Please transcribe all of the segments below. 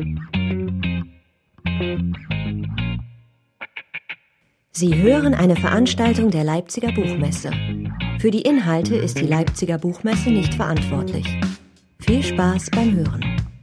Sie hören eine Veranstaltung der Leipziger Buchmesse. Für die Inhalte ist die Leipziger Buchmesse nicht verantwortlich. Viel Spaß beim Hören.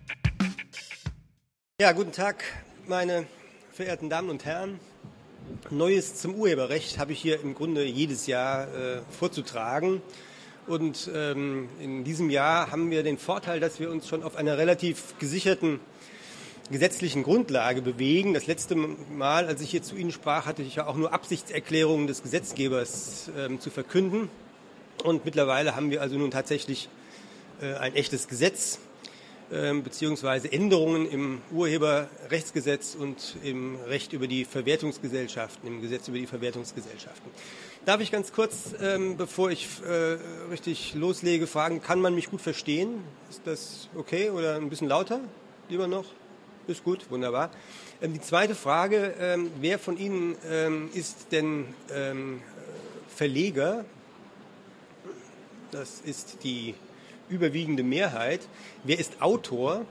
Ja, guten Tag, meine verehrten Damen und Herren. Neues zum Urheberrecht habe ich hier im Grunde jedes Jahr vorzutragen. Und in diesem Jahr haben wir den Vorteil, dass wir uns schon auf einer relativ gesicherten gesetzlichen Grundlage bewegen. Das letzte Mal, als ich hier zu Ihnen sprach, hatte ich ja auch nur Absichtserklärungen des Gesetzgebers zu verkünden. Und mittlerweile haben wir also nun tatsächlich ein echtes Gesetz, beziehungsweise Änderungen im Urheberrechtsgesetz und im Recht über die Verwertungsgesellschaften, im Gesetz über die Verwertungsgesellschaften. Darf ich ganz kurz, bevor ich richtig loslege, fragen, kann man mich gut verstehen? Ist das okay oder ein bisschen lauter? Lieber noch? Ist gut, wunderbar. Die zweite Frage, wer von Ihnen ist denn Verleger? Das ist die überwiegende Mehrheit. Wer ist Autor?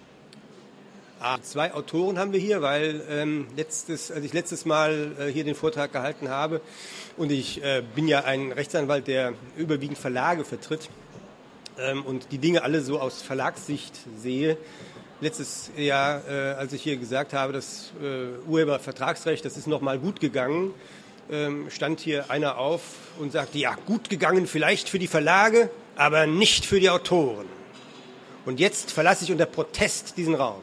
Zwei Autoren haben wir hier, weil als ich letztes Mal hier den Vortrag gehalten habe und ich bin ja ein Rechtsanwalt, der überwiegend Verlage vertritt und die Dinge alle so aus Verlagssicht sehe. Letztes Jahr, als ich hier gesagt habe, das Urhebervertragsrecht, das ist nochmal gut gegangen, stand hier einer auf und sagte, ja, gut gegangen vielleicht für die Verlage, aber nicht für die Autoren. Und jetzt verlasse ich unter Protest diesen Raum.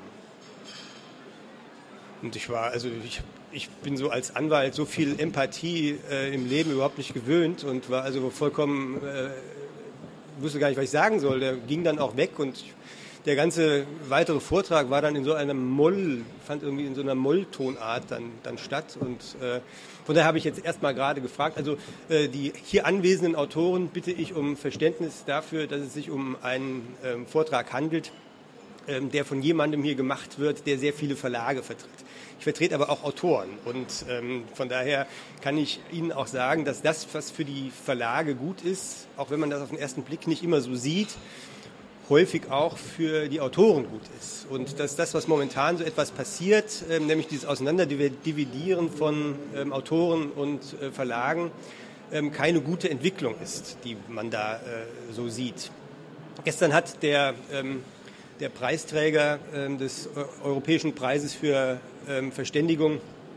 Und ich bin so als Anwalt so viel Empathie im Leben überhaupt nicht gewöhnt und war also vollkommen, wusste gar nicht, was ich sagen soll. Der ging dann auch weg und der ganze weitere Vortrag war dann in so einem fand irgendwie in so einer Molltonart dann statt. Und von daher habe ich jetzt erstmal gerade gefragt, also die hier anwesenden Autoren bitte ich um Verständnis dafür, dass es sich um einen Vortrag handelt, der von jemandem hier gemacht wird, der sehr viele Verlage vertritt. Ich vertrete aber auch Autoren und von daher kann ich Ihnen auch sagen, dass das, was für die Verlage gut ist, auch wenn man das auf den ersten Blick nicht immer so sieht, häufig auch für die Autoren gut ist. Und dass das, was momentan so etwas passiert, nämlich dieses Auseinanderdividieren von Autoren und Verlagen, keine gute Entwicklung ist, die man da so sieht. Gestern hat der Preisträger des Europäischen Preises für Verständigung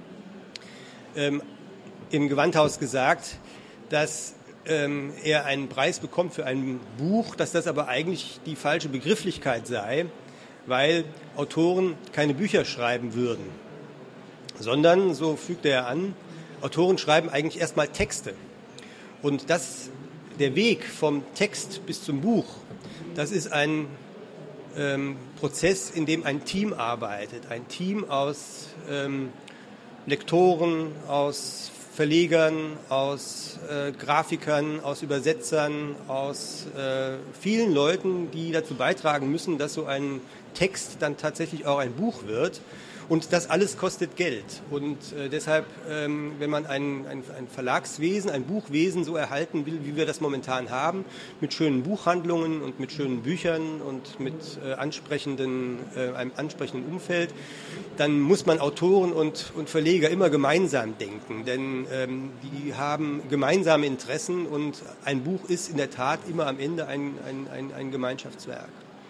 im Gewandhaus gesagt, dass er einen Preis bekommt für ein Buch, dass das aber eigentlich die falsche Begrifflichkeit sei, weil Autoren keine Bücher schreiben würden, sondern, so fügte er an, Autoren schreiben eigentlich erstmal Texte. Und der Weg vom Text bis zum Buch, das ist ein Prozess, in dem ein Team arbeitet, ein Team aus Lektoren, aus Verlegern, aus Grafikern, aus Übersetzern, aus vielen Leuten, die dazu beitragen müssen, dass so ein Text dann tatsächlich auch ein Buch wird. Und das alles kostet Geld. Und deshalb, wenn man ein Verlagswesen, ein Buchwesen so erhalten will, wie wir das momentan haben, mit schönen Buchhandlungen und mit schönen Büchern und mit einem ansprechenden Umfeld, dann muss man Autoren und Verleger immer gemeinsam denken. Denn die haben gemeinsame Interessen und ein Buch ist in der Tat immer am Ende ein Gemeinschaftswerk.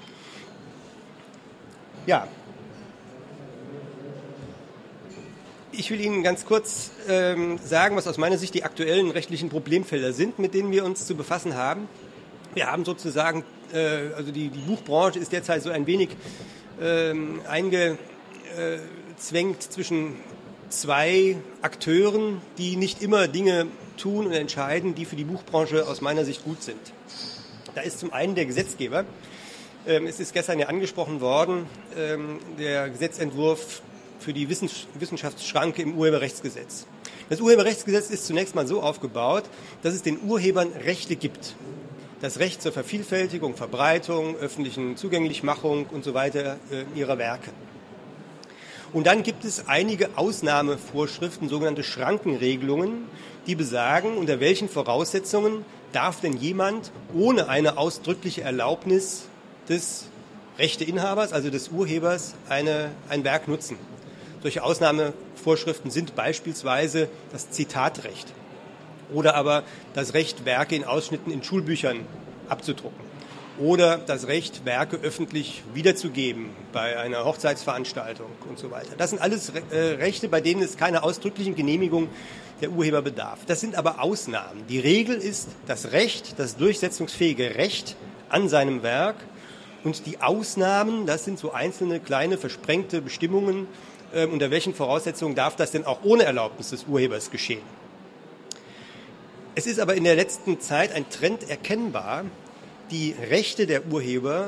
Ja. Ich will Ihnen ganz kurz sagen, was aus meiner Sicht die aktuellen rechtlichen Problemfelder sind, mit denen wir uns zu befassen haben. Wir haben sozusagen, also die Buchbranche ist derzeit so ein wenig eingezwängt zwischen zwei Akteuren, die nicht immer Dinge tun und entscheiden, die für die Buchbranche aus meiner Sicht gut sind. Da ist zum einen der Gesetzgeber. Es ist gestern ja angesprochen worden, der Gesetzentwurf für die Wissenschaftsschranke im Urheberrechtsgesetz. Das Urheberrechtsgesetz ist zunächst mal so aufgebaut, dass es den Urhebern Rechte gibt. Das Recht zur Vervielfältigung, Verbreitung, öffentlichen Zugänglichmachung und so weiter ihrer Werke. Und dann gibt es einige Ausnahmevorschriften, sogenannte Schrankenregelungen, die besagen, unter welchen Voraussetzungen darf denn jemand ohne eine ausdrückliche Erlaubnis des Rechteinhabers, also des Urhebers, ein Werk nutzen. Solche Ausnahmevorschriften sind beispielsweise das Zitatrecht oder aber das Recht, Werke in Ausschnitten in Schulbüchern abzudrucken oder das Recht, Werke öffentlich wiederzugeben bei einer Hochzeitsveranstaltung und so weiter. Das sind alles Rechte, bei denen es keine ausdrücklichen Genehmigung der Urheber bedarf. Das sind aber Ausnahmen. Die Regel ist das Recht, das durchsetzungsfähige Recht an seinem Werk, und die Ausnahmen, das sind so einzelne kleine versprengte Bestimmungen, unter welchen Voraussetzungen darf das denn auch ohne Erlaubnis des Urhebers geschehen. Es ist aber in der letzten Zeit ein Trend erkennbar, die Rechte der Urheber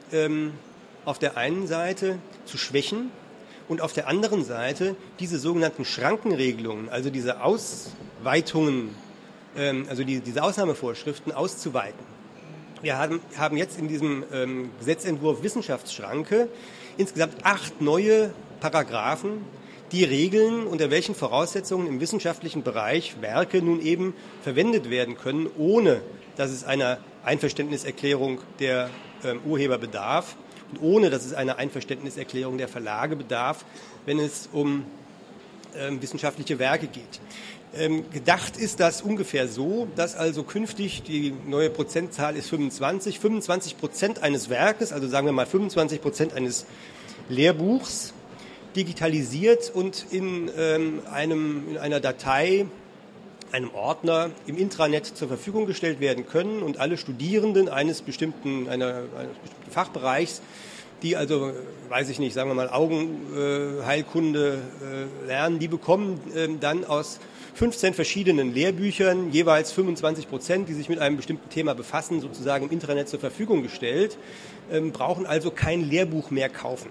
auf der einen Seite zu schwächen und auf der anderen Seite diese sogenannten Schrankenregelungen, also diese Ausweitungen, also diese Ausnahmevorschriften auszuweiten. Wir haben jetzt in diesem Gesetzentwurf Wissenschaftsschranke insgesamt 8 neue Paragraphen, die regeln, unter welchen Voraussetzungen im wissenschaftlichen Bereich Werke nun eben verwendet werden können, ohne dass es einer Einverständniserklärung der Urheber bedarf und ohne dass es einer Einverständniserklärung der Verlage bedarf, wenn es um wissenschaftliche Werke geht. Gedacht ist das ungefähr so, dass also künftig, die neue Prozentzahl ist 25% eines Werkes, also sagen wir mal 25% eines Lehrbuchs, digitalisiert und in einer Datei, einem Ordner im Intranet zur Verfügung gestellt werden können und alle Studierenden eines bestimmten Fachbereichs, die also, weiß ich nicht, sagen wir mal Augenheilkunde lernen, die bekommen dann aus 15 verschiedenen Lehrbüchern, jeweils 25%, die sich mit einem bestimmten Thema befassen, sozusagen im Intranet zur Verfügung gestellt, brauchen also kein Lehrbuch mehr kaufen.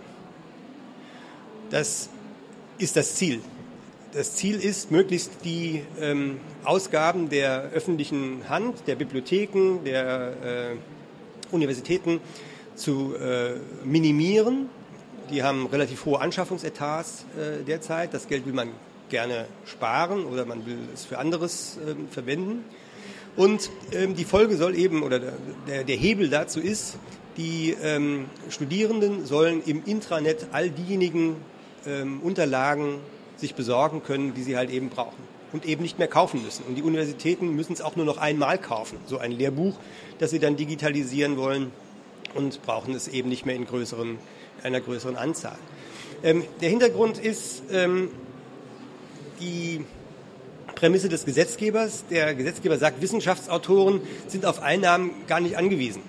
Das ist das Ziel. Das Ziel ist, möglichst die Ausgaben der öffentlichen Hand, der Bibliotheken, der Universitäten zu minimieren. Die haben relativ hohe Anschaffungsetats derzeit. Das Geld will man gerne sparen oder man will es für anderes verwenden. Und die Folge soll eben, oder der Hebel dazu ist, die Studierenden sollen im Intranet all diejenigen Unterlagen sich besorgen können, die sie halt eben brauchen und eben nicht mehr kaufen müssen. Und die Universitäten müssen es auch nur noch einmal kaufen, so ein Lehrbuch, das sie dann digitalisieren wollen, und brauchen es eben nicht mehr in einer größeren Anzahl. Der Hintergrund ist die Prämisse des Gesetzgebers. Der Gesetzgeber sagt, Wissenschaftsautoren sind auf Einnahmen gar nicht angewiesen,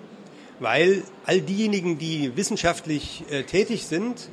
weil all diejenigen, die wissenschaftlich tätig sind,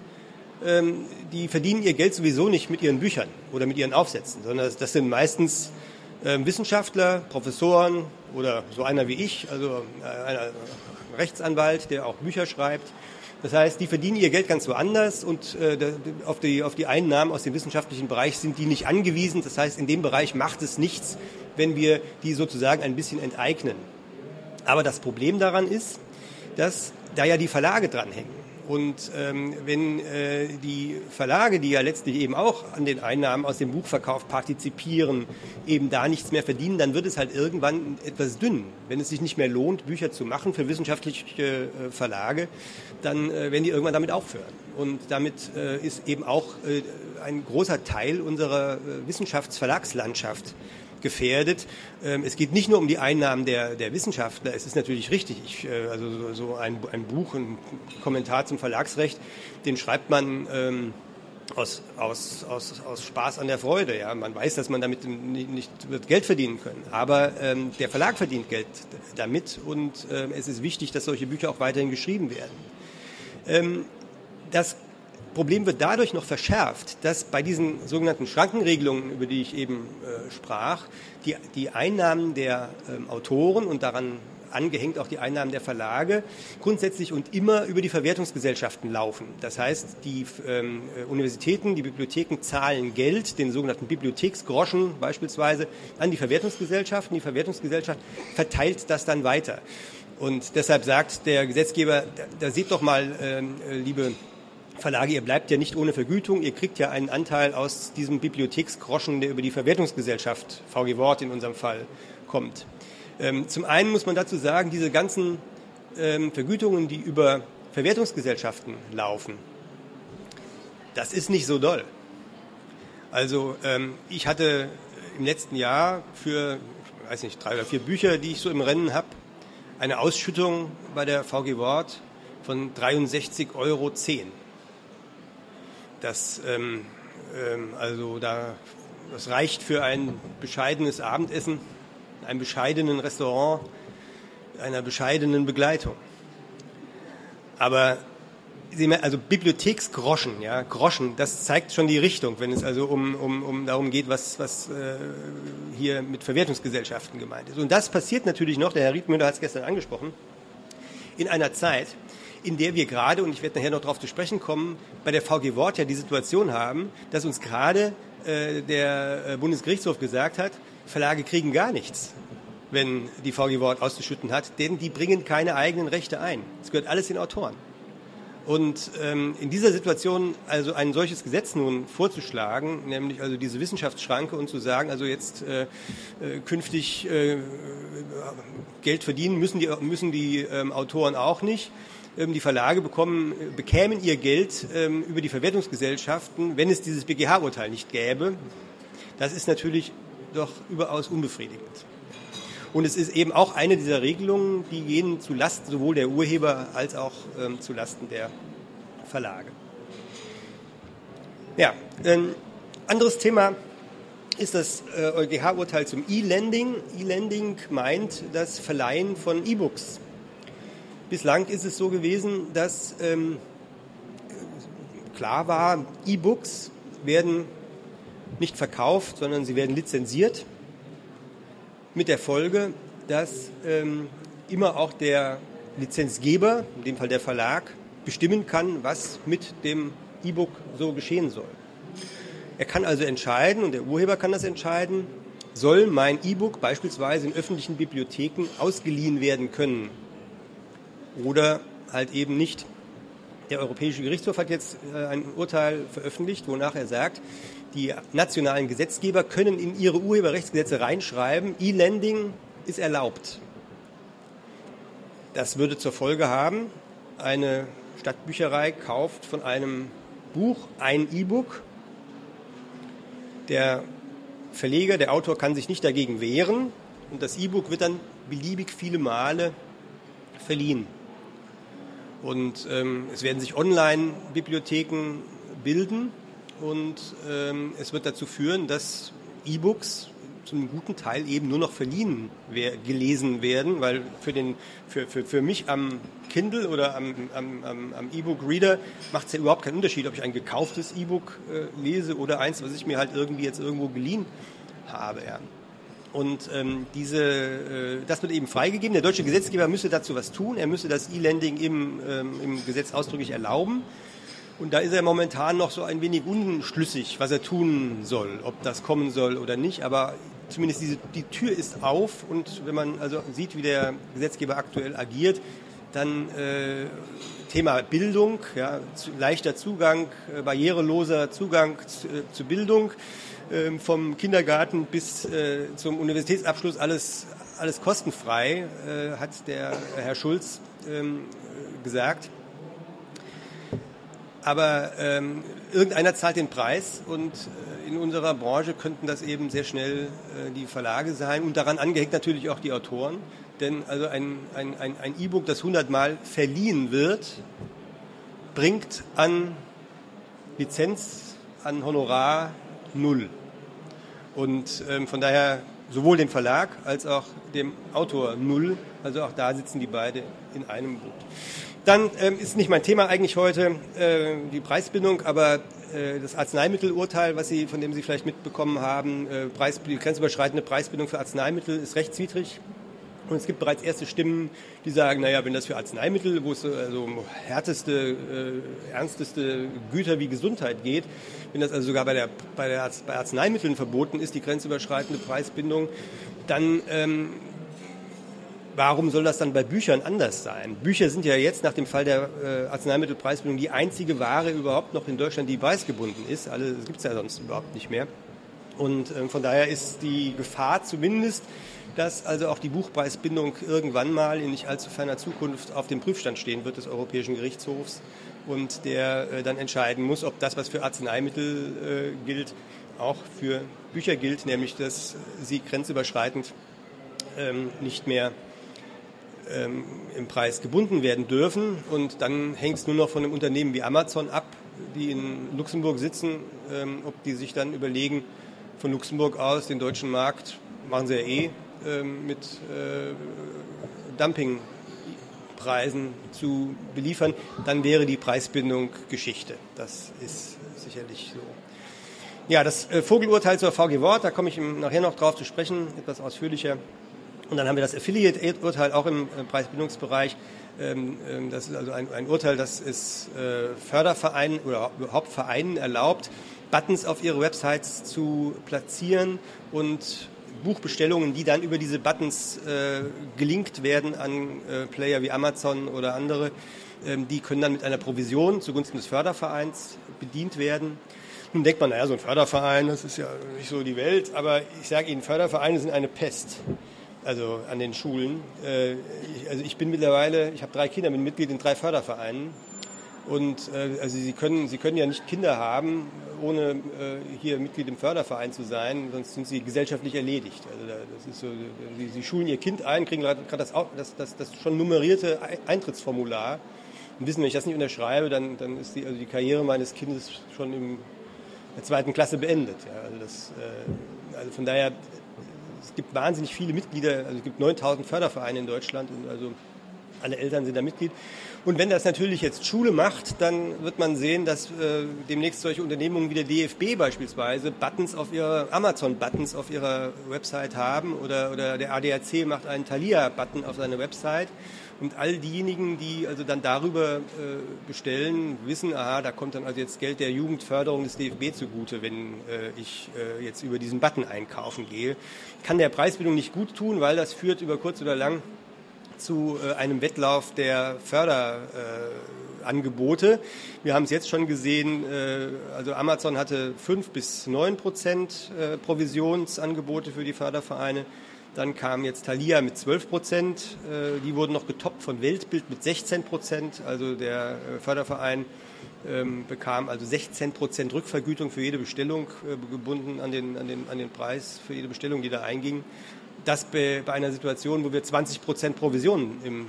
die verdienen ihr Geld sowieso nicht mit ihren Büchern oder mit ihren Aufsätzen, sondern das sind meistens Wissenschaftler, Professoren oder so einer wie ich, also ein Rechtsanwalt, der auch Bücher schreibt. Das heißt, die verdienen ihr Geld ganz woanders und auf die Einnahmen aus dem wissenschaftlichen Bereich sind die nicht angewiesen. Das heißt, in dem Bereich macht es nichts, wenn wir die sozusagen ein bisschen enteignen. Aber das Problem daran ist, dass da ja die Verlage dranhängen. Und wenn die Verlage, die ja letztlich eben auch an den Einnahmen aus dem Buchverkauf partizipieren, eben da nichts mehr verdienen, dann wird es halt irgendwann etwas dünn. Wenn es sich nicht mehr lohnt, Bücher zu machen für wissenschaftliche Verlage, dann werden die irgendwann damit aufhören. Und damit ist eben auch ein großer Teil unserer Wissenschaftsverlagslandschaft gefährdet. Es geht nicht nur um die Einnahmen der Wissenschaftler. Es ist natürlich richtig, also so ein Buch, ein Kommentar zum Verlagsrecht, den schreibt man aus Spaß an der Freude. Ja, man weiß, dass man damit nicht wird Geld verdienen können. Aber der Verlag verdient Geld damit und es ist wichtig, dass solche Bücher auch weiterhin geschrieben werden. Das Problem wird dadurch noch verschärft, dass bei diesen sogenannten Schrankenregelungen, über die ich eben sprach, die Einnahmen der Autoren und daran angehängt auch die Einnahmen der Verlage grundsätzlich und immer über die Verwertungsgesellschaften laufen. Das heißt, die Universitäten, die Bibliotheken zahlen Geld, den sogenannten Bibliotheksgroschen beispielsweise, an die Verwertungsgesellschaften. Die Verwertungsgesellschaft verteilt das dann weiter. Und deshalb sagt der Gesetzgeber, da seht doch mal, liebe Verlage, ihr bleibt ja nicht ohne Vergütung, ihr kriegt ja einen Anteil aus diesem Bibliotheksgroschen, der über die Verwertungsgesellschaft, VG Wort in unserem Fall, kommt. Zum einen muss man dazu sagen, diese ganzen Vergütungen, die über Verwertungsgesellschaften laufen. Das ist nicht so doll. Also ich hatte im letzten Jahr für, 3 oder 4 Bücher, die ich so im Rennen habe, eine Ausschüttung bei der VG Wort von 63,10 €. Das reicht für ein bescheidenes Abendessen, in einem bescheidenen Restaurant, einer bescheidenen Begleitung. Aber also Bibliotheksgroschen, ja, Groschen, das zeigt schon die Richtung, wenn es also um darum geht, was hier mit Verwertungsgesellschaften gemeint ist. Und das passiert natürlich noch, der Herr Riedmüller hat es gestern angesprochen, in einer Zeit, in der wir gerade, und ich werde nachher noch darauf zu sprechen kommen, bei der VG Wort ja die Situation haben, dass uns gerade der Bundesgerichtshof gesagt hat, Verlage kriegen gar nichts, wenn die VG Wort auszuschütten hat, denn die bringen keine eigenen Rechte ein. Es gehört alles den Autoren. Und in dieser Situation also ein solches Gesetz nun vorzuschlagen, nämlich also diese Wissenschaftsschranke und zu sagen, also jetzt künftig Geld verdienen müssen die Autoren auch nicht. Die Verlage bekämen ihr Geld über die Verwertungsgesellschaften, wenn es dieses BGH-Urteil nicht gäbe. Das ist natürlich doch überaus unbefriedigend. Und es ist eben auch eine dieser Regelungen, die gehen zu Lasten sowohl der Urheber als auch zu Lasten der Verlage. Ja, ein anderes Thema ist das EuGH-Urteil zum E-Lending. E-Lending meint das Verleihen von E-Books. Bislang ist es so gewesen, dass klar war, E-Books werden nicht verkauft, sondern sie werden lizenziert. Mit der Folge, dass immer auch der Lizenzgeber, in dem Fall der Verlag, bestimmen kann, was mit dem E-Book so geschehen soll. Er kann also entscheiden, und der Urheber kann das entscheiden, soll mein E-Book beispielsweise in öffentlichen Bibliotheken ausgeliehen werden können oder halt eben nicht. Der Europäische Gerichtshof hat jetzt ein Urteil veröffentlicht, wonach er sagt, die nationalen Gesetzgeber können in ihre Urheberrechtsgesetze reinschreiben, E-Lending ist erlaubt. Das würde zur Folge haben, eine Stadtbücherei kauft von einem Buch ein E-Book. Der Verleger, der Autor kann sich nicht dagegen wehren und das E-Book wird dann beliebig viele Male verliehen. Und es werden sich Online-Bibliotheken bilden. Und es wird dazu führen, dass E-Books zu einem guten Teil eben nur noch verliehen gelesen werden, weil für mich am Kindle oder am E-Book-Reader macht es ja überhaupt keinen Unterschied, ob ich ein gekauftes E-Book lese oder eins, was ich mir halt irgendwie jetzt irgendwo geliehen habe. Ja. Und das wird eben freigegeben. Der deutsche Gesetzgeber müsste dazu was tun. Er müsste das E-Lending im Gesetz ausdrücklich erlauben. Und da ist er momentan noch so ein wenig unschlüssig, was er tun soll, ob das kommen soll oder nicht. Aber zumindest die Tür ist auf. Und wenn man also sieht, wie der Gesetzgeber aktuell agiert, dann Thema Bildung, ja, leichter Zugang, barriereloser Zugang zu Bildung, vom Kindergarten bis zum Universitätsabschluss alles kostenfrei, hat der Herr Schulz gesagt. Aber irgendeiner zahlt den Preis und in unserer Branche könnten das eben sehr schnell die Verlage sein und daran angehängt natürlich auch die Autoren. Denn also ein E-Book, das 100-mal verliehen wird, bringt an Lizenz, an Honorar 0. Und von daher sowohl dem Verlag als auch dem Autor 0. Also auch da sitzen die beide in einem Boot. Dann ist nicht mein Thema eigentlich heute die Preisbindung, aber das Arzneimittelurteil, von dem Sie vielleicht mitbekommen haben, die grenzüberschreitende Preisbindung für Arzneimittel ist rechtswidrig. Und es gibt bereits erste Stimmen, die sagen, naja, wenn das für Arzneimittel, wo es also um härteste, ernsteste Güter wie Gesundheit geht, wenn das also sogar bei Arzneimitteln verboten ist, die grenzüberschreitende Preisbindung, dann warum soll das dann bei Büchern anders sein? Bücher sind ja jetzt nach dem Fall der Arzneimittelpreisbindung die einzige Ware überhaupt noch in Deutschland, die preisgebunden ist. Das gibt es ja sonst überhaupt nicht mehr. Und von daher ist die Gefahr zumindest, dass also auch die Buchpreisbindung irgendwann mal in nicht allzu ferner Zukunft auf dem Prüfstand stehen wird des Europäischen Gerichtshofs und der dann entscheiden muss, ob das, was für Arzneimittel gilt, auch für Bücher gilt, nämlich dass sie grenzüberschreitend nicht mehr im Preis gebunden werden dürfen. Und dann hängt es nur noch von einem Unternehmen wie Amazon ab, die in Luxemburg sitzen, ob die sich dann überlegen, von Luxemburg aus den deutschen Markt, machen sie ja mit Dumpingpreisen zu beliefern, dann wäre die Preisbindung Geschichte. Das ist sicherlich so. Ja, das Vogelurteil zur VG Wort, da komme ich nachher noch drauf zu sprechen, etwas ausführlicher. Und dann haben wir das Affiliate-Urteil auch im Preisbindungsbereich. Das ist also ein Urteil, das es Fördervereinen oder überhaupt Vereinen erlaubt, Buttons auf ihre Websites zu platzieren und Buchbestellungen, die dann über diese Buttons gelinkt werden an Player wie Amazon oder andere, die können dann mit einer Provision zugunsten des Fördervereins bedient werden. Nun denkt man, naja, so ein Förderverein, das ist ja nicht so die Welt, aber ich sage Ihnen, Fördervereine sind eine Pest. Also an den Schulen. Ich bin mittlerweile, ich habe 3 Kinder, bin Mitglied in 3 Fördervereinen. Und also Sie können ja nicht Kinder haben, ohne hier Mitglied im Förderverein zu sein, sonst sind sie gesellschaftlich erledigt. Also das ist so, Sie schulen Ihr Kind ein, kriegen gerade das schon nummerierte Eintrittsformular und wissen, wenn ich das nicht unterschreibe, dann ist die Karriere meines Kindes schon in der 2. Klasse beendet. Ja, also von daher, es gibt wahnsinnig viele Mitglieder, also es gibt 9.000 Fördervereine in Deutschland, und also alle Eltern sind da Mitglied. Und wenn das natürlich jetzt Schule macht, dann wird man sehen, dass demnächst solche Unternehmungen wie der DFB beispielsweise Amazon-Buttons auf ihrer Website haben oder der ADAC macht einen Thalia-Button auf seiner Website. Und all diejenigen, die also dann darüber bestellen, wissen, aha, da kommt dann also jetzt Geld der Jugendförderung des DFB zugute, wenn ich jetzt über diesen Button einkaufen gehe. Kann der Preisbildung nicht gut tun, weil das führt über kurz oder lang zu einem Wettlauf der Förderangebote. Wir haben es jetzt schon gesehen, also Amazon hatte 5-9% Provisionsangebote für die Fördervereine. Dann kam jetzt Thalia mit 12%. Die wurden noch getoppt von Weltbild mit 16%. Also der Förderverein bekam also 16% Rückvergütung für jede Bestellung, gebunden an den Preis für jede Bestellung, die da einging. Das bei einer Situation, wo wir 20% Provision im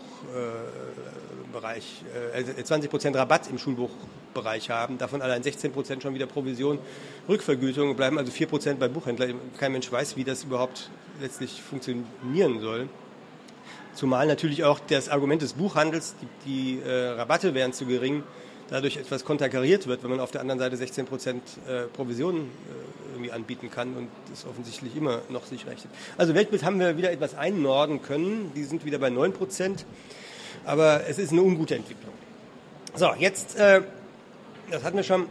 Schulbuchbereich, 20% Rabatt im Schulbuchbereich haben, davon allein 16% schon wieder Provision, Rückvergütung, bleiben also 4% bei Buchhändler. Kein Mensch weiß, wie das überhaupt letztlich funktionieren soll. Zumal natürlich auch das Argument des Buchhandels, die Rabatte wären zu gering, dadurch etwas konterkariert wird, wenn man auf der anderen Seite 16% Provision irgendwie anbieten kann und das offensichtlich immer noch sich rechnet. Also Weltbild haben wir wieder etwas einnorden können, die sind wieder bei 9%, aber es ist eine ungute Entwicklung. So, jetzt, das hatten wir schon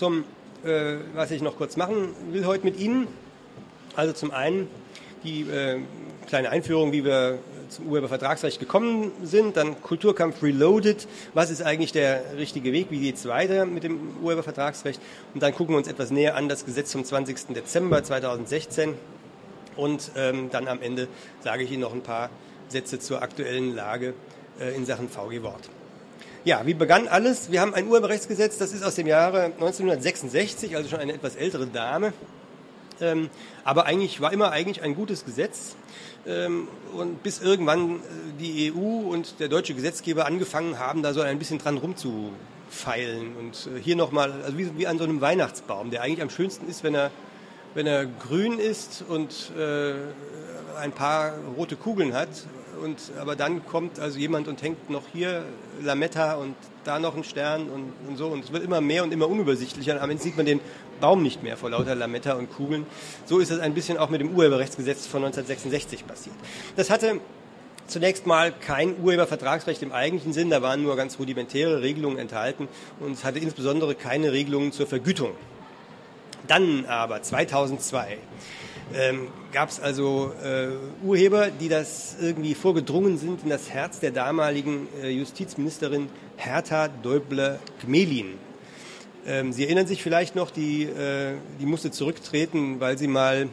was ich noch kurz machen will heute mit Ihnen. Also zum einen die kleine Einführung, wie wir zum Urhebervertragsrecht gekommen sind, dann Kulturkampf Reloaded, was ist eigentlich der richtige Weg, wie geht es weiter mit dem Urhebervertragsrecht, und dann gucken wir uns etwas näher an das Gesetz vom 20. Dezember 2016 und dann am Ende sage ich Ihnen noch ein paar Sätze zur aktuellen Lage in Sachen VG Wort. Ja, wie begann alles? Wir haben ein Urheberrechtsgesetz, das ist aus dem Jahre 1966, also schon eine etwas ältere Dame. Aber war immer ein gutes Gesetz, und bis irgendwann die EU und der deutsche Gesetzgeber angefangen haben, da so ein bisschen dran rumzufeilen. Und hier nochmal, also wie an so einem Weihnachtsbaum, der eigentlich am schönsten ist, wenn er grün ist und ein paar rote Kugeln hat. Aber dann kommt also jemand und hängt noch hier Lametta und da noch einen Stern und so. Und es wird immer mehr und immer unübersichtlicher. Am Ende sieht man den Baum nicht mehr vor lauter Lametta und Kugeln. So ist es ein bisschen auch mit dem Urheberrechtsgesetz von 1966 passiert. Das hatte zunächst mal kein Urhebervertragsrecht im eigentlichen Sinn. Da waren nur ganz rudimentäre Regelungen enthalten. Und es hatte insbesondere keine Regelungen zur Vergütung. Dann aber 2002 gab es also Urheber, die das irgendwie vorgedrungen sind in das Herz der damaligen Justizministerin Hertha Däubler-Gmelin. Sie erinnern sich vielleicht noch, die musste zurücktreten, weil sie mal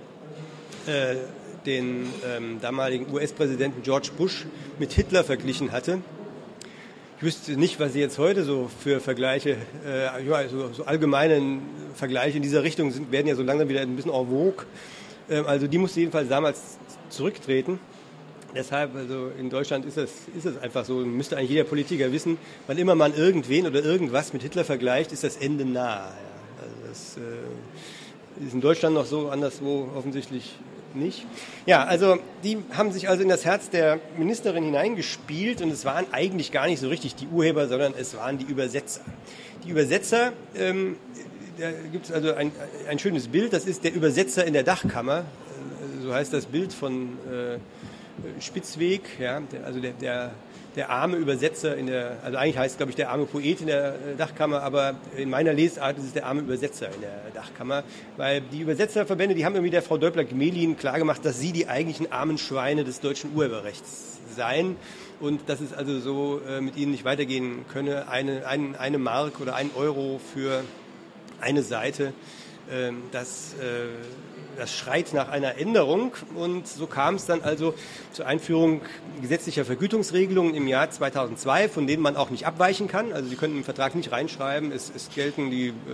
den damaligen US-Präsidenten George Bush mit Hitler verglichen hatte. Ich wüsste nicht, was Sie jetzt heute so für Vergleiche, so allgemeinen Vergleiche in dieser Richtung sind, werden ja so langsam wieder ein bisschen en vogue. Also die musste jedenfalls damals zurücktreten. Deshalb, also in Deutschland ist es einfach so, müsste eigentlich jeder Politiker wissen, wann immer man irgendwen oder irgendwas mit Hitler vergleicht, ist das Ende nah. Ja. Also das ist in Deutschland noch so, anderswo offensichtlich nicht. Ja, also die haben sich also in das Herz der Ministerin hineingespielt und es waren eigentlich gar nicht so richtig die Urheber, sondern es waren die Übersetzer. Die Übersetzer, da gibt es also ein schönes Bild, das ist der Übersetzer in der Dachkammer, so heißt das Bild von Spitzweg, ja, also der arme Übersetzer also eigentlich heißt es, glaube ich, der arme Poet in der Dachkammer, aber in meiner Lesart ist es der arme Übersetzer in der Dachkammer, weil die Übersetzerverbände, die haben irgendwie der Frau Däubler-Gmelin klargemacht, dass sie die eigentlichen armen Schweine des deutschen Urheberrechts seien und dass es also so mit ihnen nicht weitergehen könne, eine Mark oder 1 Euro für eine Seite, das schreit nach einer Änderung und so kam es dann also zur Einführung gesetzlicher Vergütungsregelungen im Jahr 2002, von denen man auch nicht abweichen kann. Also Sie können im Vertrag nicht reinschreiben, es gelten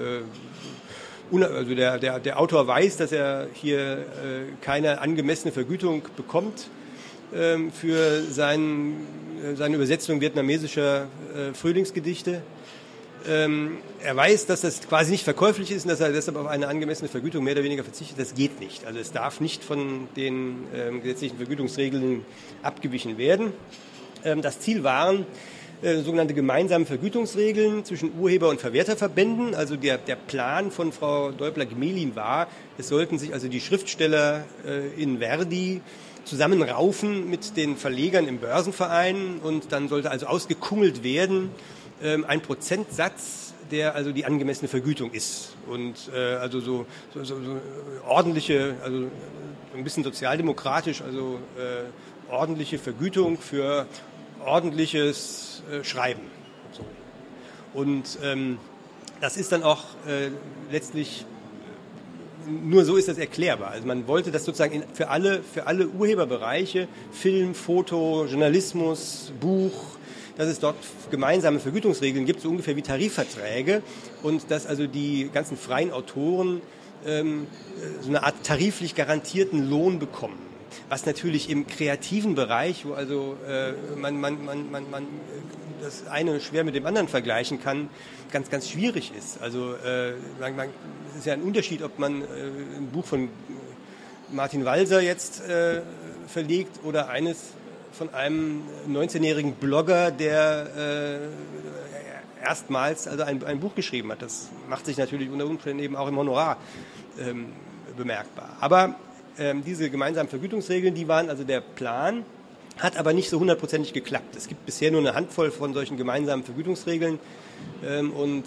also der Autor weiß, dass er hier keine angemessene Vergütung bekommt für seine Übersetzung vietnamesischer Frühlingsgedichte. Er weiß, dass das quasi nicht verkäuflich ist und dass er deshalb auf eine angemessene Vergütung mehr oder weniger verzichtet. Das geht nicht. Also es darf nicht von den gesetzlichen Vergütungsregeln abgewichen werden. Das Ziel waren sogenannte gemeinsame Vergütungsregeln zwischen Urheber- und Verwerterverbänden. Also der Plan von Frau Däubler-Gmelin war, es sollten sich also die Schriftsteller in Verdi zusammenraufen mit den Verlegern im Börsenverein und dann sollte also ausgekungelt werden, ein Prozentsatz, der also die angemessene Vergütung ist und also so ordentliche, also ein bisschen sozialdemokratisch, also ordentliche Vergütung für ordentliches Schreiben. So. Und das ist dann auch letztlich nur so ist das erklärbar. Also man wollte das sozusagen für alle Urheberbereiche, Film, Foto, Journalismus, Buch, dass es dort gemeinsame Vergütungsregeln gibt, so ungefähr wie Tarifverträge und dass also die ganzen freien Autoren so eine Art tariflich garantierten Lohn bekommen. Was natürlich im kreativen Bereich, wo also man das eine schwer mit dem anderen vergleichen kann, ganz, ganz schwierig ist. Also es ist ja ein Unterschied, ob man ein Buch von Martin Walser jetzt verlegt oder eines von einem 19-jährigen Blogger, der erstmals also ein Buch geschrieben hat. Das macht sich natürlich unter Umständen eben auch im Honorar bemerkbar. Aber diese gemeinsamen Vergütungsregeln, die waren also der Plan, hat aber nicht so 100%ig geklappt. Es gibt bisher nur eine Handvoll von solchen gemeinsamen Vergütungsregeln und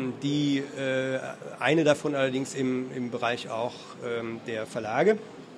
eine davon allerdings im Bereich auch der Verlage.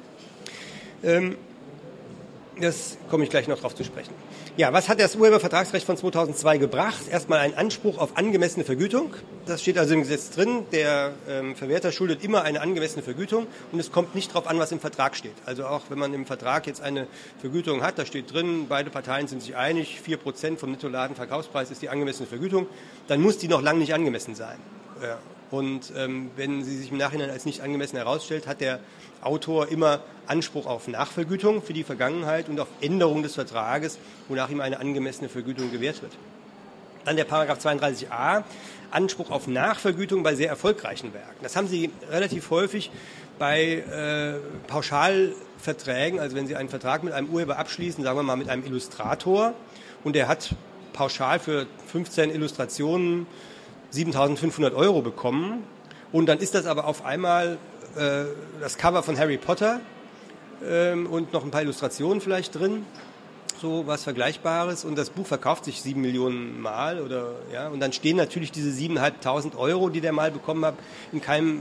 Das komme ich gleich noch drauf zu sprechen. Ja, was hat das Urhebervertragsrecht von 2002 gebracht? Erstmal ein Anspruch auf angemessene Vergütung. Das steht also im Gesetz drin. Der Verwerter schuldet immer eine angemessene Vergütung und es kommt nicht darauf an, was im Vertrag steht. Also auch wenn man im Vertrag jetzt eine Vergütung hat, da steht drin, beide Parteien sind sich einig, 4% vom Nettoladenverkaufspreis ist die angemessene Vergütung, dann muss die noch lange nicht angemessen sein. Ja. Und wenn sie sich im Nachhinein als nicht angemessen herausstellt, hat der Autor immer Anspruch auf Nachvergütung für die Vergangenheit und auf Änderung des Vertrages, wonach ihm eine angemessene Vergütung gewährt wird. Dann der Paragraph 32a, Anspruch auf Nachvergütung bei sehr erfolgreichen Werken. Das haben Sie relativ häufig bei Pauschalverträgen, also wenn Sie einen Vertrag mit einem Urheber abschließen, sagen wir mal mit einem Illustrator, und der hat pauschal für 15 Illustrationen 7.500 Euro bekommen und dann ist das aber auf einmal das Cover von Harry Potter und noch ein paar Illustrationen vielleicht drin, so was Vergleichbares und das Buch verkauft sich 7 Millionen Mal oder ja und dann stehen natürlich diese 7.500 Euro, die der mal bekommen hat, in keinem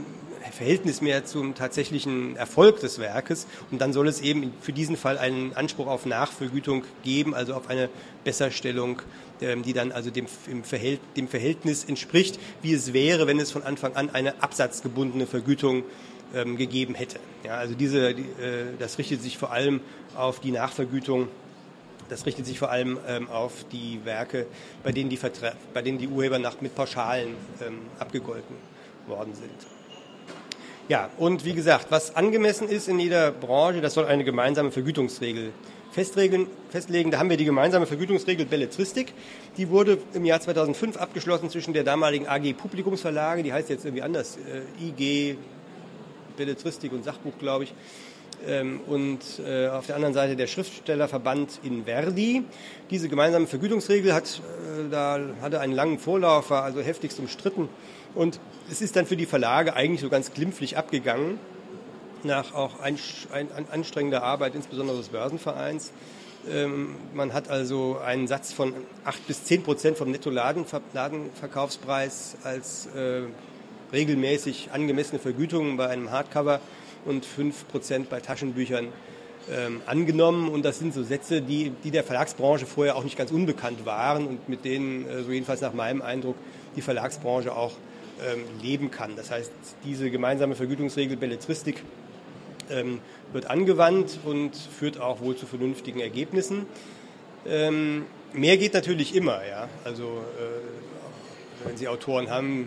Verhältnis mehr zum tatsächlichen Erfolg des Werkes. Und dann soll es eben für diesen Fall einen Anspruch auf Nachvergütung geben, also auf eine Besserstellung, die dann also dem Verhältnis entspricht, wie es wäre, wenn es von Anfang an eine absatzgebundene Vergütung gegeben hätte. Ja, also das richtet sich vor allem auf die Nachvergütung. Das richtet sich vor allem auf die Werke, bei denen die Urheber mit Pauschalen abgegolten worden sind. Ja, und wie gesagt, was angemessen ist in jeder Branche, das soll eine gemeinsame Vergütungsregel festlegen. Da haben wir die gemeinsame Vergütungsregel Belletristik. Die wurde im Jahr 2005 abgeschlossen zwischen der damaligen AG Publikumsverlage, die heißt jetzt irgendwie anders, IG Belletristik und Sachbuch, glaube ich, und auf der anderen Seite der Schriftstellerverband in Verdi. Diese gemeinsame Vergütungsregel hatte einen langen Vorlauf, war also heftigst umstritten, und es ist dann für die Verlage eigentlich so ganz glimpflich abgegangen, nach auch anstrengender Arbeit, insbesondere des Börsenvereins. Man hat also einen Satz von 8-10% vom Netto-Ladenverkaufspreis als regelmäßig angemessene Vergütung bei einem Hardcover und 5% bei Taschenbüchern angenommen. Und das sind so Sätze, die der Verlagsbranche vorher auch nicht ganz unbekannt waren und mit denen, so jedenfalls nach meinem Eindruck, die Verlagsbranche auch leben kann. Das heißt, diese gemeinsame Vergütungsregel Belletristik wird angewandt und führt auch wohl zu vernünftigen Ergebnissen. Mehr geht natürlich immer, ja. Also wenn Sie Autoren haben,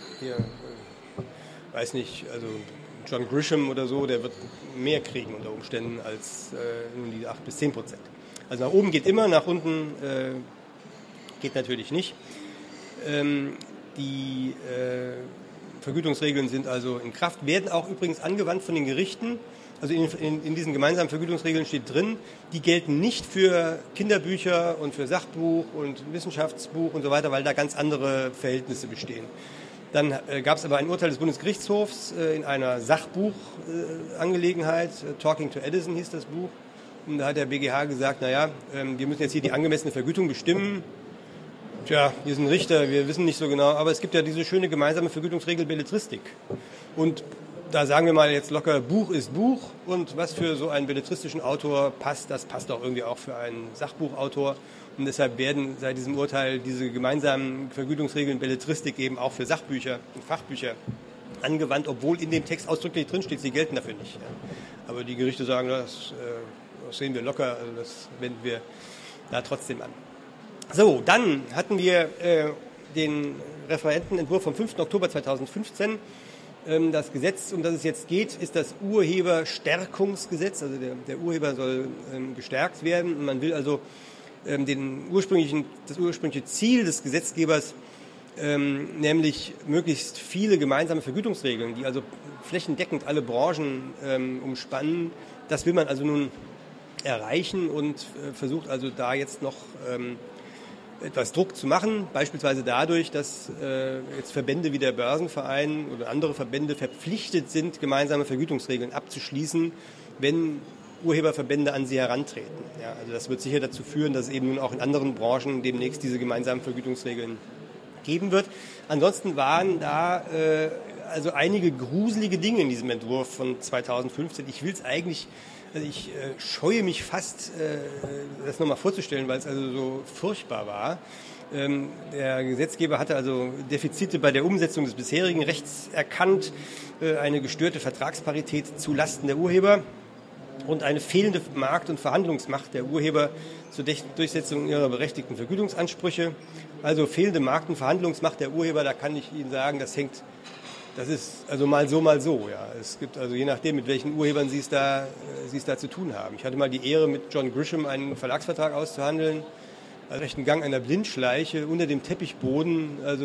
weiß nicht, also John Grisham oder so, der wird mehr kriegen unter Umständen als nur die 8-10%. Also nach oben geht immer, nach unten geht natürlich nicht. Die Vergütungsregeln sind also in Kraft, werden auch übrigens angewandt von den Gerichten. Also in diesen gemeinsamen Vergütungsregeln steht drin, die gelten nicht für Kinderbücher und für Sachbuch und Wissenschaftsbuch und so weiter, weil da ganz andere Verhältnisse bestehen. Dann gab es aber ein Urteil des Bundesgerichtshofs in einer Sachbuchangelegenheit, Talking to Edison hieß das Buch. Und da hat der BGH gesagt, naja, wir müssen jetzt hier die angemessene Vergütung bestimmen. Tja, wir sind Richter, wir wissen nicht so genau, aber es gibt ja diese schöne gemeinsame Vergütungsregel Belletristik. Und da sagen wir mal jetzt locker, Buch ist Buch, und was für so einen belletristischen Autor passt, das passt auch irgendwie auch für einen Sachbuchautor. Und deshalb werden seit diesem Urteil diese gemeinsamen Vergütungsregeln Belletristik eben auch für Sachbücher und Fachbücher angewandt, obwohl in dem Text ausdrücklich drinsteht, sie gelten dafür nicht. Ja. Aber die Gerichte sagen, das sehen wir locker, also das wenden wir da trotzdem an. So, dann hatten wir den Referentenentwurf vom 5. Oktober 2015. Das Gesetz, um das es jetzt geht, ist das Urheberstärkungsgesetz. Also der Urheber soll gestärkt werden. Und man will also das ursprüngliche Ziel des Gesetzgebers, nämlich möglichst viele gemeinsame Vergütungsregeln, die also flächendeckend alle Branchen umspannen, das will man also nun erreichen und versucht also da jetzt noch etwas Druck zu machen, beispielsweise dadurch, dass jetzt Verbände wie der Börsenverein oder andere Verbände verpflichtet sind, gemeinsame Vergütungsregeln abzuschließen, wenn Urheberverbände an sie herantreten. Ja, also das wird sicher dazu führen, dass es eben nun auch in anderen Branchen demnächst diese gemeinsamen Vergütungsregeln geben wird. Ansonsten waren da also einige gruselige Dinge in diesem Entwurf von 2015. Ich scheue mich fast, das nochmal vorzustellen, weil es also so furchtbar war. Der Gesetzgeber hatte also Defizite bei der Umsetzung des bisherigen Rechts erkannt, eine gestörte Vertragsparität zu Lasten der Urheber und eine fehlende Markt- und Verhandlungsmacht der Urheber zur Durchsetzung ihrer berechtigten Vergütungsansprüche. Also fehlende Markt- und Verhandlungsmacht der Urheber, da kann ich Ihnen sagen, das ist also mal so. Ja. Es gibt also je nachdem, mit welchen Urhebern Sie es da zu tun haben. Ich hatte mal die Ehre, mit John Grisham einen Verlagsvertrag auszuhandeln. Also rechten Gang einer Blindschleiche unter dem Teppichboden, also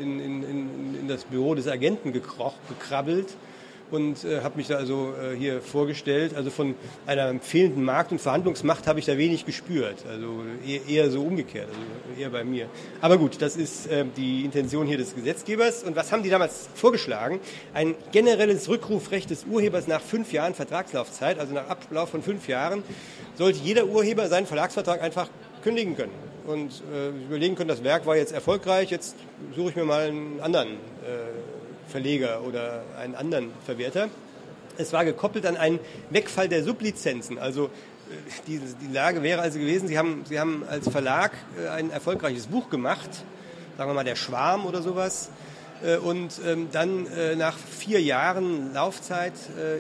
in das Büro des Agenten gekrabbelt und habe mich da also hier vorgestellt. Also von einer fehlenden Markt- und Verhandlungsmacht habe ich da wenig gespürt. Also eher so umgekehrt, also eher bei mir. Aber gut, das ist die Intention hier des Gesetzgebers. Und was haben die damals vorgeschlagen? Ein generelles Rückrufrecht des Urhebers nach 5 Jahren Vertragslaufzeit, also nach Ablauf von 5 Jahren, sollte jeder Urheber seinen Verlagsvertrag einfach kündigen können und überlegen können, das Werk war jetzt erfolgreich, jetzt suche ich mir mal einen anderen Verleger oder einen anderen Verwerter. Es war gekoppelt an einen Wegfall der Sublizenzen. Also die Lage wäre also gewesen, Sie haben als Verlag ein erfolgreiches Buch gemacht, sagen wir mal der Schwarm oder sowas. Und dann nach 4 Jahren Laufzeit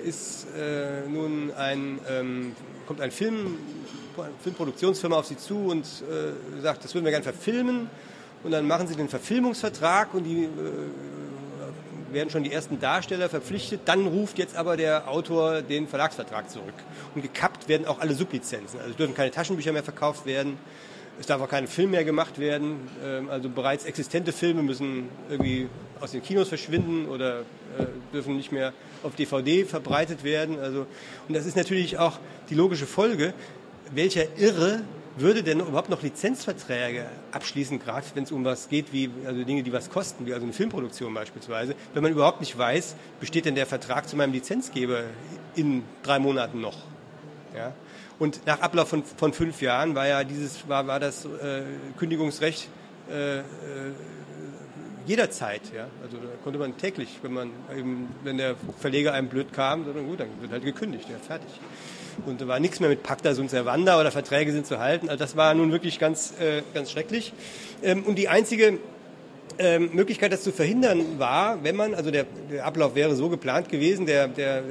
kommt eine Filmproduktionsfirma auf Sie zu und sagt, das würden wir gerne verfilmen. Und dann machen Sie den Verfilmungsvertrag und die werden schon die ersten Darsteller verpflichtet. Dann ruft jetzt aber der Autor den Verlagsvertrag zurück. Und gekappt werden auch alle Sublizenzen. Also dürfen keine Taschenbücher mehr verkauft werden. Es darf auch kein Film mehr gemacht werden. Also bereits existente Filme müssen irgendwie aus den Kinos verschwinden oder dürfen nicht mehr auf DVD verbreitet werden. Also, und das ist natürlich auch die logische Folge. Welcher Irre würde denn überhaupt noch Lizenzverträge abschließen, gerade wenn es um was geht, wie also Dinge, die was kosten, wie also eine Filmproduktion beispielsweise, wenn man überhaupt nicht weiß, besteht denn der Vertrag zu meinem Lizenzgeber in 3 Monaten noch? Ja? Und nach Ablauf von 5 Jahren war das Kündigungsrecht jederzeit. Ja? Also da konnte man täglich, wenn der Verleger einem blöd kam, dann wird halt gekündigt, ja, fertig. Und da war nichts mehr mit Pacta sunt servanda oder Verträge sind zu halten. Also das war nun wirklich ganz schrecklich. Und die einzige Möglichkeit, das zu verhindern, war, wenn man, also der Ablauf wäre so geplant gewesen, der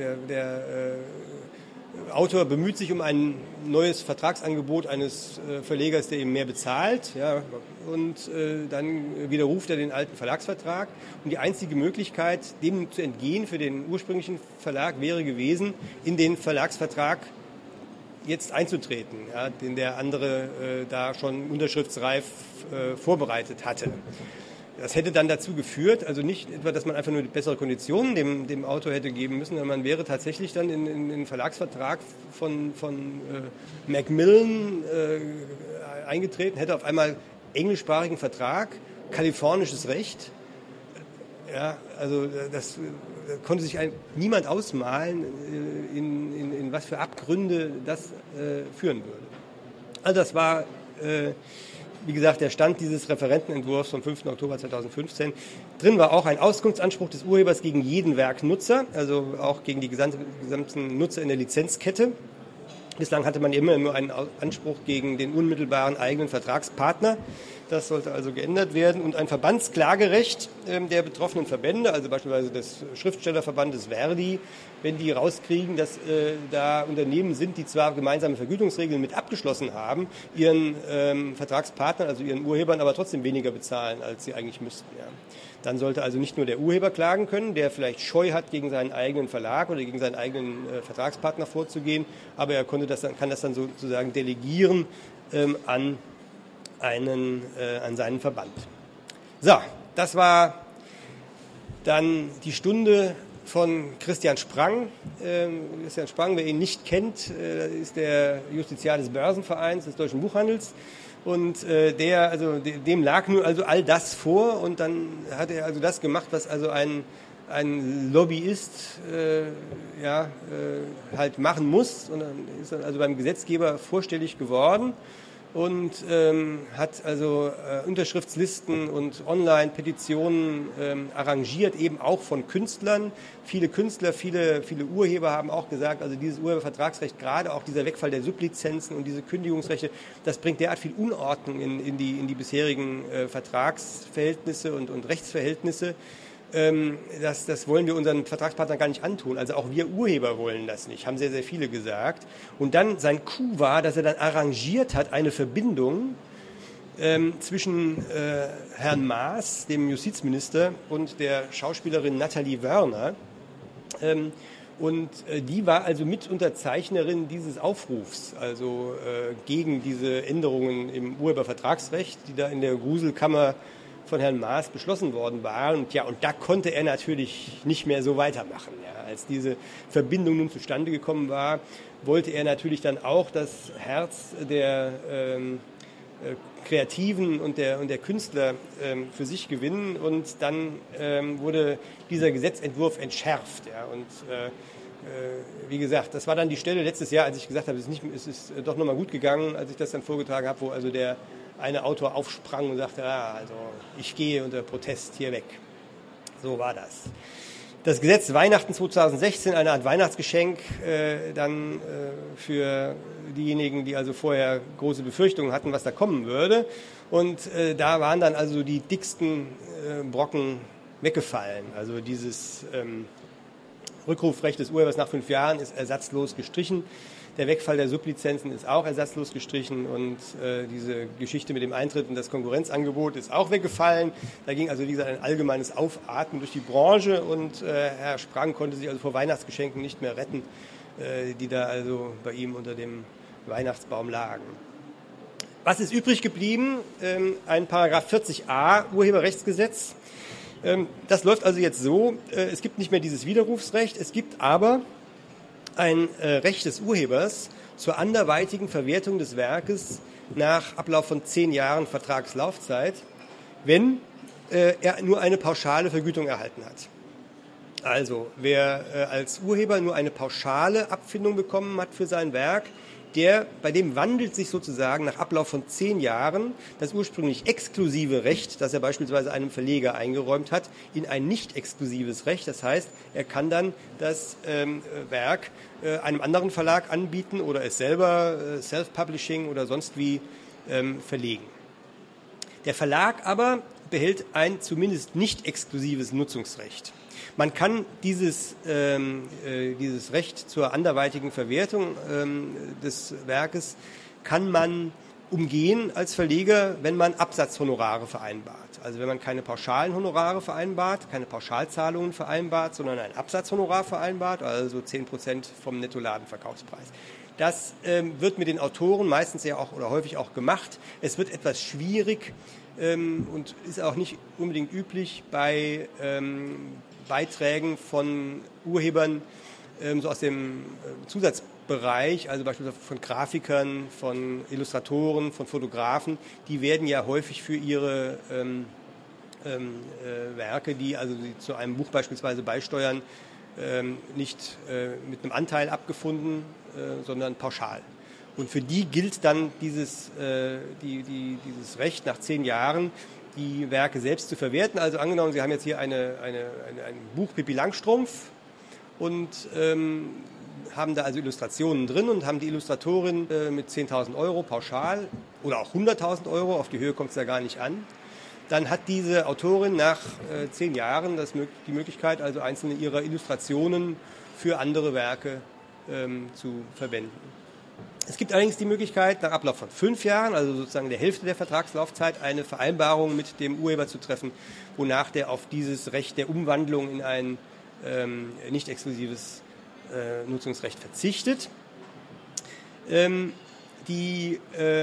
Autor bemüht sich um ein neues Vertragsangebot eines Verlegers, der ihm mehr bezahlt, ja, und dann widerruft er den alten Verlagsvertrag. Und die einzige Möglichkeit, dem zu entgehen für den ursprünglichen Verlag, wäre gewesen, in den Verlagsvertrag jetzt einzutreten, ja, den der andere da schon unterschriftsreif vorbereitet hatte. Das hätte dann dazu geführt, also nicht etwa, dass man einfach nur bessere Konditionen dem Autor hätte geben müssen, sondern man wäre tatsächlich dann in den Verlagsvertrag von Macmillan eingetreten, hätte auf einmal englischsprachigen Vertrag, kalifornisches Recht. Ja, also das konnte sich niemand ausmalen, in was für Abgründe das führen würde. Also das war wie gesagt, der Stand dieses Referentenentwurfs vom 5. Oktober 2015. Drin war auch ein Auskunftsanspruch des Urhebers gegen jeden Werknutzer, also auch gegen die gesamten Nutzer in der Lizenzkette. Bislang hatte man immer nur einen Anspruch gegen den unmittelbaren eigenen Vertragspartner. Das sollte also geändert werden. Und ein Verbandsklagerecht der betroffenen Verbände, also beispielsweise des Schriftstellerverbandes Verdi, wenn die rauskriegen, dass da Unternehmen sind, die zwar gemeinsame Vergütungsregeln mit abgeschlossen haben, ihren Vertragspartnern, also ihren Urhebern, aber trotzdem weniger bezahlen, als sie eigentlich müssten. Ja. Dann sollte also nicht nur der Urheber klagen können, der vielleicht Scheu hat, gegen seinen eigenen Verlag oder gegen seinen eigenen Vertragspartner vorzugehen, aber er kann das dann sozusagen delegieren an seinen Verband. So, das war dann die Stunde von Christian Sprang. Christian Sprang, wer ihn nicht kennt, ist der Justiziar des Börsenvereins des Deutschen Buchhandels. Und dem lag nun also all das vor und dann hat er also das gemacht, was also ein Lobbyist halt machen muss. Und dann ist er also beim Gesetzgeber vorstellig geworden und hat also Unterschriftslisten und Online-Petitionen arrangiert, eben auch von Künstlern. Viele Künstler, viele Urheber haben auch gesagt, also dieses Urhebervertragsrecht, gerade auch dieser Wegfall der Sublizenzen und diese Kündigungsrechte, das bringt derart viel Unordnung in die bisherigen Vertragsverhältnisse und Rechtsverhältnisse. Das wollen wir unseren Vertragspartnern gar nicht antun. Also auch wir Urheber wollen das nicht, haben sehr, sehr viele gesagt. Und dann sein Coup war, dass er dann arrangiert hat, eine Verbindung zwischen Herrn Maaß, dem Justizminister, und der Schauspielerin Nathalie Wörner. Und die war also Mitunterzeichnerin dieses Aufrufs, also gegen diese Änderungen im Urhebervertragsrecht, die da in der Gruselkammer von Herrn Maaß beschlossen worden waren. Und da konnte er natürlich nicht mehr so weitermachen. Ja. Als diese Verbindung nun zustande gekommen war, wollte er natürlich dann auch das Herz der Kreativen und der Künstler für sich gewinnen. Und dann wurde dieser Gesetzentwurf entschärft. Ja. Und wie gesagt, das war dann die Stelle letztes Jahr, als ich gesagt habe, es ist doch nochmal gut gegangen, als ich das dann vorgetragen habe, wo also der eine Autor aufsprang und sagte, also ich gehe unter Protest hier weg. So war das. Das Gesetz Weihnachten 2016, eine Art Weihnachtsgeschenk für diejenigen, die also vorher große Befürchtungen hatten, was da kommen würde. Und da waren dann also die dicksten Brocken weggefallen. Also dieses Rückrufrecht des Urhebers nach 5 Jahren ist ersatzlos gestrichen. Der Wegfall der Sublizenzen ist auch ersatzlos gestrichen und diese Geschichte mit dem Eintritt in das Konkurrenzangebot ist auch weggefallen. Da ging also, wie gesagt, ein allgemeines Aufatmen durch die Branche und Herr Sprang konnte sich also vor Weihnachtsgeschenken nicht mehr retten, die da also bei ihm unter dem Weihnachtsbaum lagen. Was ist übrig geblieben? Ein Paragraph 40a Urheberrechtsgesetz. Das läuft also jetzt so, es gibt nicht mehr dieses Widerrufsrecht, es gibt aber ein Recht des Urhebers zur anderweitigen Verwertung des Werkes nach Ablauf von 10 Jahren Vertragslaufzeit, wenn er nur eine pauschale Vergütung erhalten hat. Also wer als Urheber nur eine pauschale Abfindung bekommen hat für sein Werk, bei dem wandelt sich sozusagen nach Ablauf von 10 Jahren das ursprünglich exklusive Recht, das er beispielsweise einem Verleger eingeräumt hat, in ein nicht exklusives Recht. Das heißt, er kann dann das Werk einem anderen Verlag anbieten oder es selber Self-Publishing oder sonst wie verlegen. Der Verlag aber behält ein zumindest nicht exklusives Nutzungsrecht. Man kann dieses Recht zur anderweitigen Verwertung des Werkes kann man umgehen als Verleger, wenn man Absatzhonorare vereinbart. Also wenn man keine pauschalen Honorare vereinbart, keine Pauschalzahlungen vereinbart, sondern ein Absatzhonorar vereinbart, also 10% vom Nettoladenverkaufspreis. Das wird mit den Autoren meistens ja auch oder häufig auch gemacht. Es wird etwas schwierig und ist auch nicht unbedingt üblich bei Beiträgen von Urhebern so aus dem Zusatzbereich, also beispielsweise von Grafikern, von Illustratoren, von Fotografen, die werden ja häufig für ihre Werke, die also sie zu einem Buch beispielsweise beisteuern, nicht mit einem Anteil abgefunden, sondern pauschal. Und für die gilt dann dieses Recht nach 10 Jahren, die Werke selbst zu verwerten. Also angenommen, Sie haben jetzt hier ein Buch Pippi Langstrumpf und haben da also Illustrationen drin und haben die Illustratorin mit 10.000 € pauschal oder auch 100.000 €, auf die Höhe kommt es ja gar nicht an. Dann hat diese Autorin nach 10 Jahren die Möglichkeit, also einzelne ihrer Illustrationen für andere Werke zu verwenden. Es gibt allerdings die Möglichkeit, nach Ablauf von 5 Jahren, also sozusagen der Hälfte der Vertragslaufzeit, eine Vereinbarung mit dem Urheber zu treffen, wonach der auf dieses Recht der Umwandlung in ein nicht exklusives Nutzungsrecht verzichtet. Die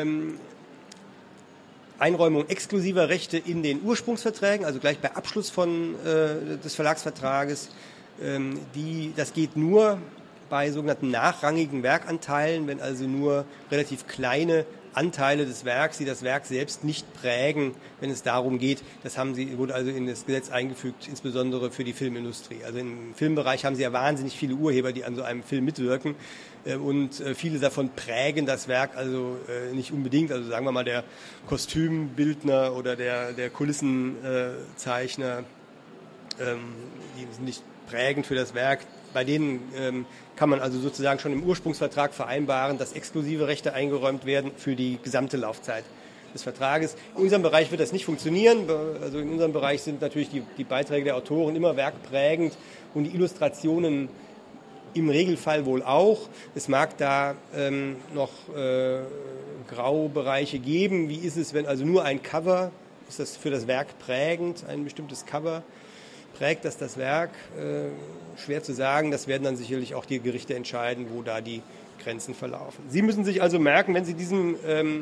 Einräumung exklusiver Rechte in den Ursprungsverträgen, also gleich bei Abschluss des Verlagsvertrages, das geht nur bei sogenannten nachrangigen Werkanteilen, wenn also nur relativ kleine Anteile des Werks, die das Werk selbst nicht prägen, wenn es darum geht. Wurde also in das Gesetz eingefügt, insbesondere für die Filmindustrie. Also im Filmbereich haben Sie ja wahnsinnig viele Urheber, die an so einem Film mitwirken. Und viele davon prägen das Werk also nicht unbedingt. Also sagen wir mal der Kostümbildner oder der Kulissenzeichner, die sind nicht prägend für das Werk. Bei denen kann man also sozusagen schon im Ursprungsvertrag vereinbaren, dass exklusive Rechte eingeräumt werden für die gesamte Laufzeit des Vertrages. In unserem Bereich wird das nicht funktionieren. Also in unserem Bereich sind natürlich die Beiträge der Autoren immer werkprägend und die Illustrationen im Regelfall wohl auch. Es mag da noch Graubereiche geben. Wie ist es, wenn also nur ein Cover, ist das für das Werk prägend, ein bestimmtes Cover? Prägt das Werk? Schwer zu sagen. Das werden dann sicherlich auch die Gerichte entscheiden, wo da die Grenzen verlaufen. Sie müssen sich also merken, wenn Sie diesem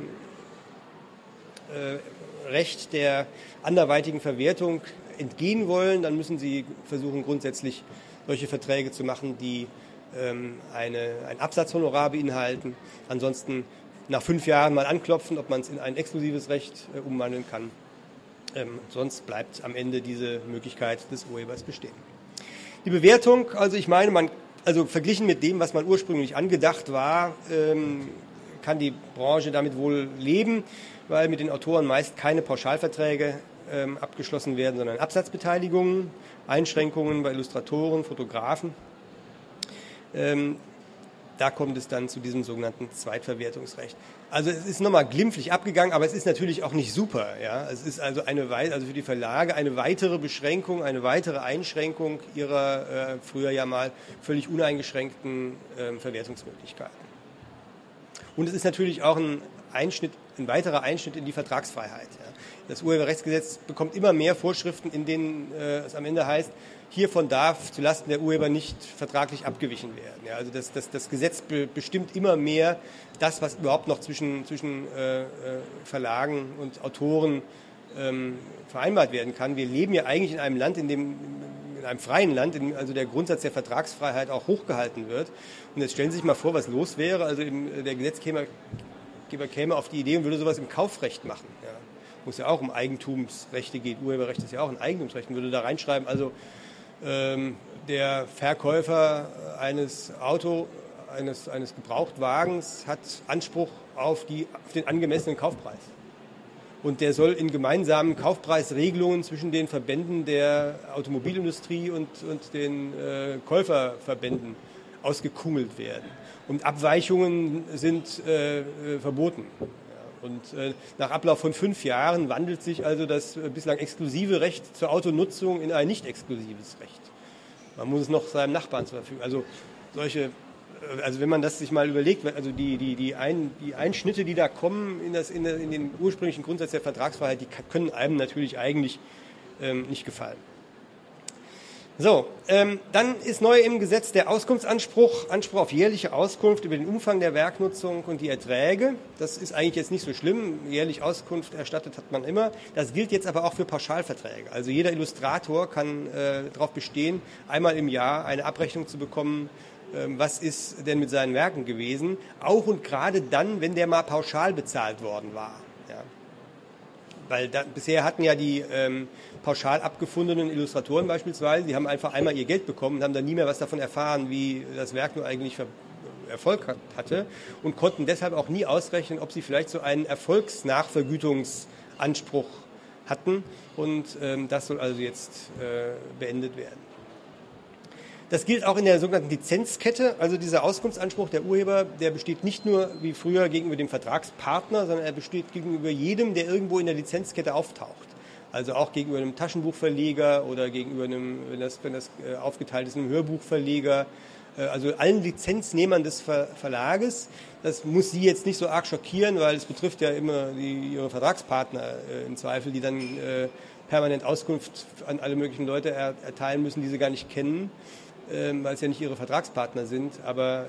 Recht der anderweitigen Verwertung entgehen wollen, dann müssen Sie versuchen, grundsätzlich solche Verträge zu machen, die ein Absatzhonorar beinhalten. Ansonsten nach 5 Jahren mal anklopfen, ob man es in ein exklusives Recht umwandeln kann. Sonst bleibt am Ende diese Möglichkeit des Urhebers bestehen. Die Bewertung, also ich meine, verglichen mit dem, was man ursprünglich angedacht war, kann die Branche damit wohl leben, weil mit den Autoren meist keine Pauschalverträge abgeschlossen werden, sondern Absatzbeteiligungen, Einschränkungen bei Illustratoren, Fotografen. Da kommt es dann zu diesem sogenannten Zweitverwertungsrecht. Also es ist nochmal glimpflich abgegangen, aber es ist natürlich auch nicht super. Ja? Es ist also für die Verlage eine weitere Beschränkung, eine weitere Einschränkung ihrer früher ja mal völlig uneingeschränkten Verwertungsmöglichkeiten. Und es ist natürlich auch ein weiterer Einschnitt in die Vertragsfreiheit. Ja? Das Urheberrechtsgesetz bekommt immer mehr Vorschriften, in denen es am Ende heißt, hiervon darf zulasten der Urheber nicht vertraglich abgewichen werden. Ja, also das Gesetz bestimmt immer mehr das, was überhaupt noch zwischen Verlagen und Autoren vereinbart werden kann. Wir leben ja eigentlich in einem Land, in einem freien Land, in dem also der Grundsatz der Vertragsfreiheit auch hochgehalten wird. Und jetzt stellen Sie sich mal vor, was los wäre. Also der Gesetzgeber käme auf die Idee und würde sowas im Kaufrecht machen. Ja. Wo es ja auch um Eigentumsrechte geht. Urheberrecht ist ja auch ein Eigentumsrecht. Und würde da reinschreiben, also der Verkäufer eines Gebrauchtwagens hat Anspruch auf den angemessenen Kaufpreis. Und der soll in gemeinsamen Kaufpreisregelungen zwischen den Verbänden der Automobilindustrie und den Käuferverbänden ausgekungelt werden. Und Abweichungen sind verboten. Und nach Ablauf von 5 Jahren wandelt sich also das bislang exklusive Recht zur Autonutzung in ein nicht exklusives Recht. Man muss es noch seinem Nachbarn zur Verfügung. Also wenn man das sich mal überlegt, also die Einschnitte, die da kommen in den ursprünglichen Grundsatz der Vertragsfreiheit, die können einem natürlich eigentlich nicht gefallen. So, dann ist neu im Gesetz der Auskunftsanspruch, Anspruch auf jährliche Auskunft über den Umfang der Werknutzung und die Erträge. Das ist eigentlich jetzt nicht so schlimm. Jährlich Auskunft erstattet hat man immer. Das gilt jetzt aber auch für Pauschalverträge. Also jeder Illustrator kann darauf bestehen, einmal im Jahr eine Abrechnung zu bekommen, was ist denn mit seinen Werken gewesen. Auch und gerade dann, wenn der mal pauschal bezahlt worden war. Ja. Weil bisher hatten ja die pauschal abgefundenen Illustratoren beispielsweise, die haben einfach einmal ihr Geld bekommen und haben dann nie mehr was davon erfahren, wie das Werk nur eigentlich Erfolg hatte und konnten deshalb auch nie ausrechnen, ob sie vielleicht so einen Erfolgsnachvergütungsanspruch hatten. Und das soll also jetzt beendet werden. Das gilt auch in der sogenannten Lizenzkette, also dieser Auskunftsanspruch der Urheber, der besteht nicht nur wie früher gegenüber dem Vertragspartner, sondern er besteht gegenüber jedem, der irgendwo in der Lizenzkette auftaucht. Also auch gegenüber einem Taschenbuchverleger oder gegenüber wenn das aufgeteilt ist, einem Hörbuchverleger, also allen Lizenznehmern des Verlages. Das muss Sie jetzt nicht so arg schockieren, weil es betrifft ja immer Ihre Vertragspartner im Zweifel, die dann permanent Auskunft an alle möglichen Leute erteilen müssen, die sie gar nicht kennen, weil es ja nicht ihre Vertragspartner sind. Aber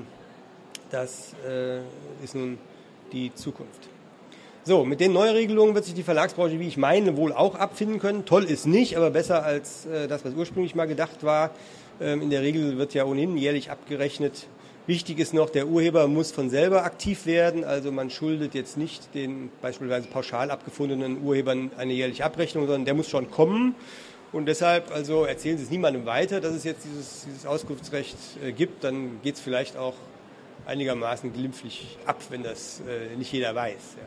das ist nun die Zukunft. So, mit den Neuregelungen wird sich die Verlagsbranche, wie ich meine, wohl auch abfinden können. Toll ist nicht, aber besser als das, was ursprünglich mal gedacht war. In der Regel wird ja ohnehin jährlich abgerechnet. Wichtig ist noch, der Urheber muss von selber aktiv werden. Also man schuldet jetzt nicht den beispielsweise pauschal abgefundenen Urhebern eine jährliche Abrechnung, sondern der muss schon kommen. Und deshalb also erzählen Sie es niemandem weiter, dass es jetzt dieses Auskunftsrecht gibt. Dann geht es vielleicht auch einigermaßen glimpflich ab, wenn das nicht jeder weiß. Ja.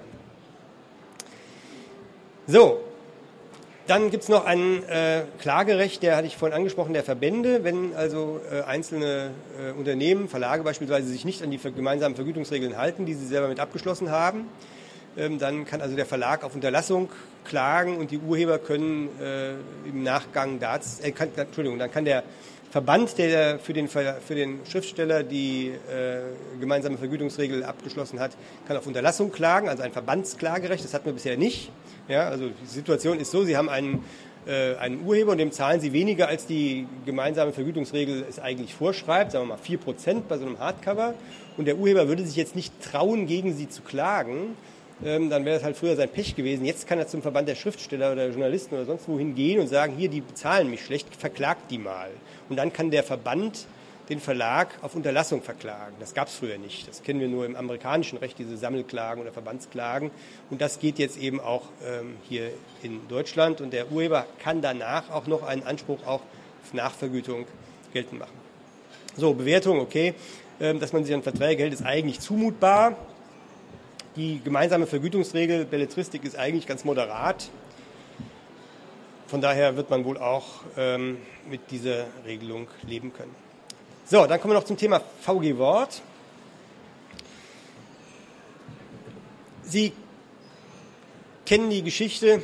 So, dann gibt es noch ein Klagerecht, der hatte ich vorhin angesprochen, der Verbände. Wenn also einzelne Unternehmen, Verlage beispielsweise, sich nicht an die gemeinsamen Vergütungsregeln halten, die sie selber mit abgeschlossen haben, dann kann also der Verlag auf Unterlassung klagen und die Urheber können im Nachgang dann kann der Verband, der für den Schriftsteller die gemeinsame Vergütungsregel abgeschlossen hat, kann auf Unterlassung klagen, also ein Verbandsklagerecht. Das hatten wir bisher nicht. Ja, also die Situation ist so, Sie haben einen Urheber und dem zahlen Sie weniger, als die gemeinsame Vergütungsregel es eigentlich vorschreibt, sagen wir mal 4% bei so einem Hardcover. Und der Urheber würde sich jetzt nicht trauen, gegen Sie zu klagen. Dann wäre das halt früher sein Pech gewesen. Jetzt kann er zum Verband der Schriftsteller oder Journalisten oder sonst wohin gehen und sagen, hier, die bezahlen mich schlecht, verklagt die mal. Und dann kann der Verband den Verlag auf Unterlassung verklagen. Das gab es früher nicht. Das kennen wir nur im amerikanischen Recht, diese Sammelklagen oder Verbandsklagen. Und das geht jetzt eben auch hier in Deutschland. Und der Urheber kann danach auch noch einen Anspruch auf Nachvergütung geltend machen. So, Bewertung, okay. Dass man sich an Verträge hält, ist eigentlich zumutbar. Die gemeinsame Vergütungsregel Belletristik ist eigentlich ganz moderat. von daher wird man wohl auch mit dieser Regelung leben können. So, dann kommen wir noch zum Thema VG Wort. Sie kennen die Geschichte.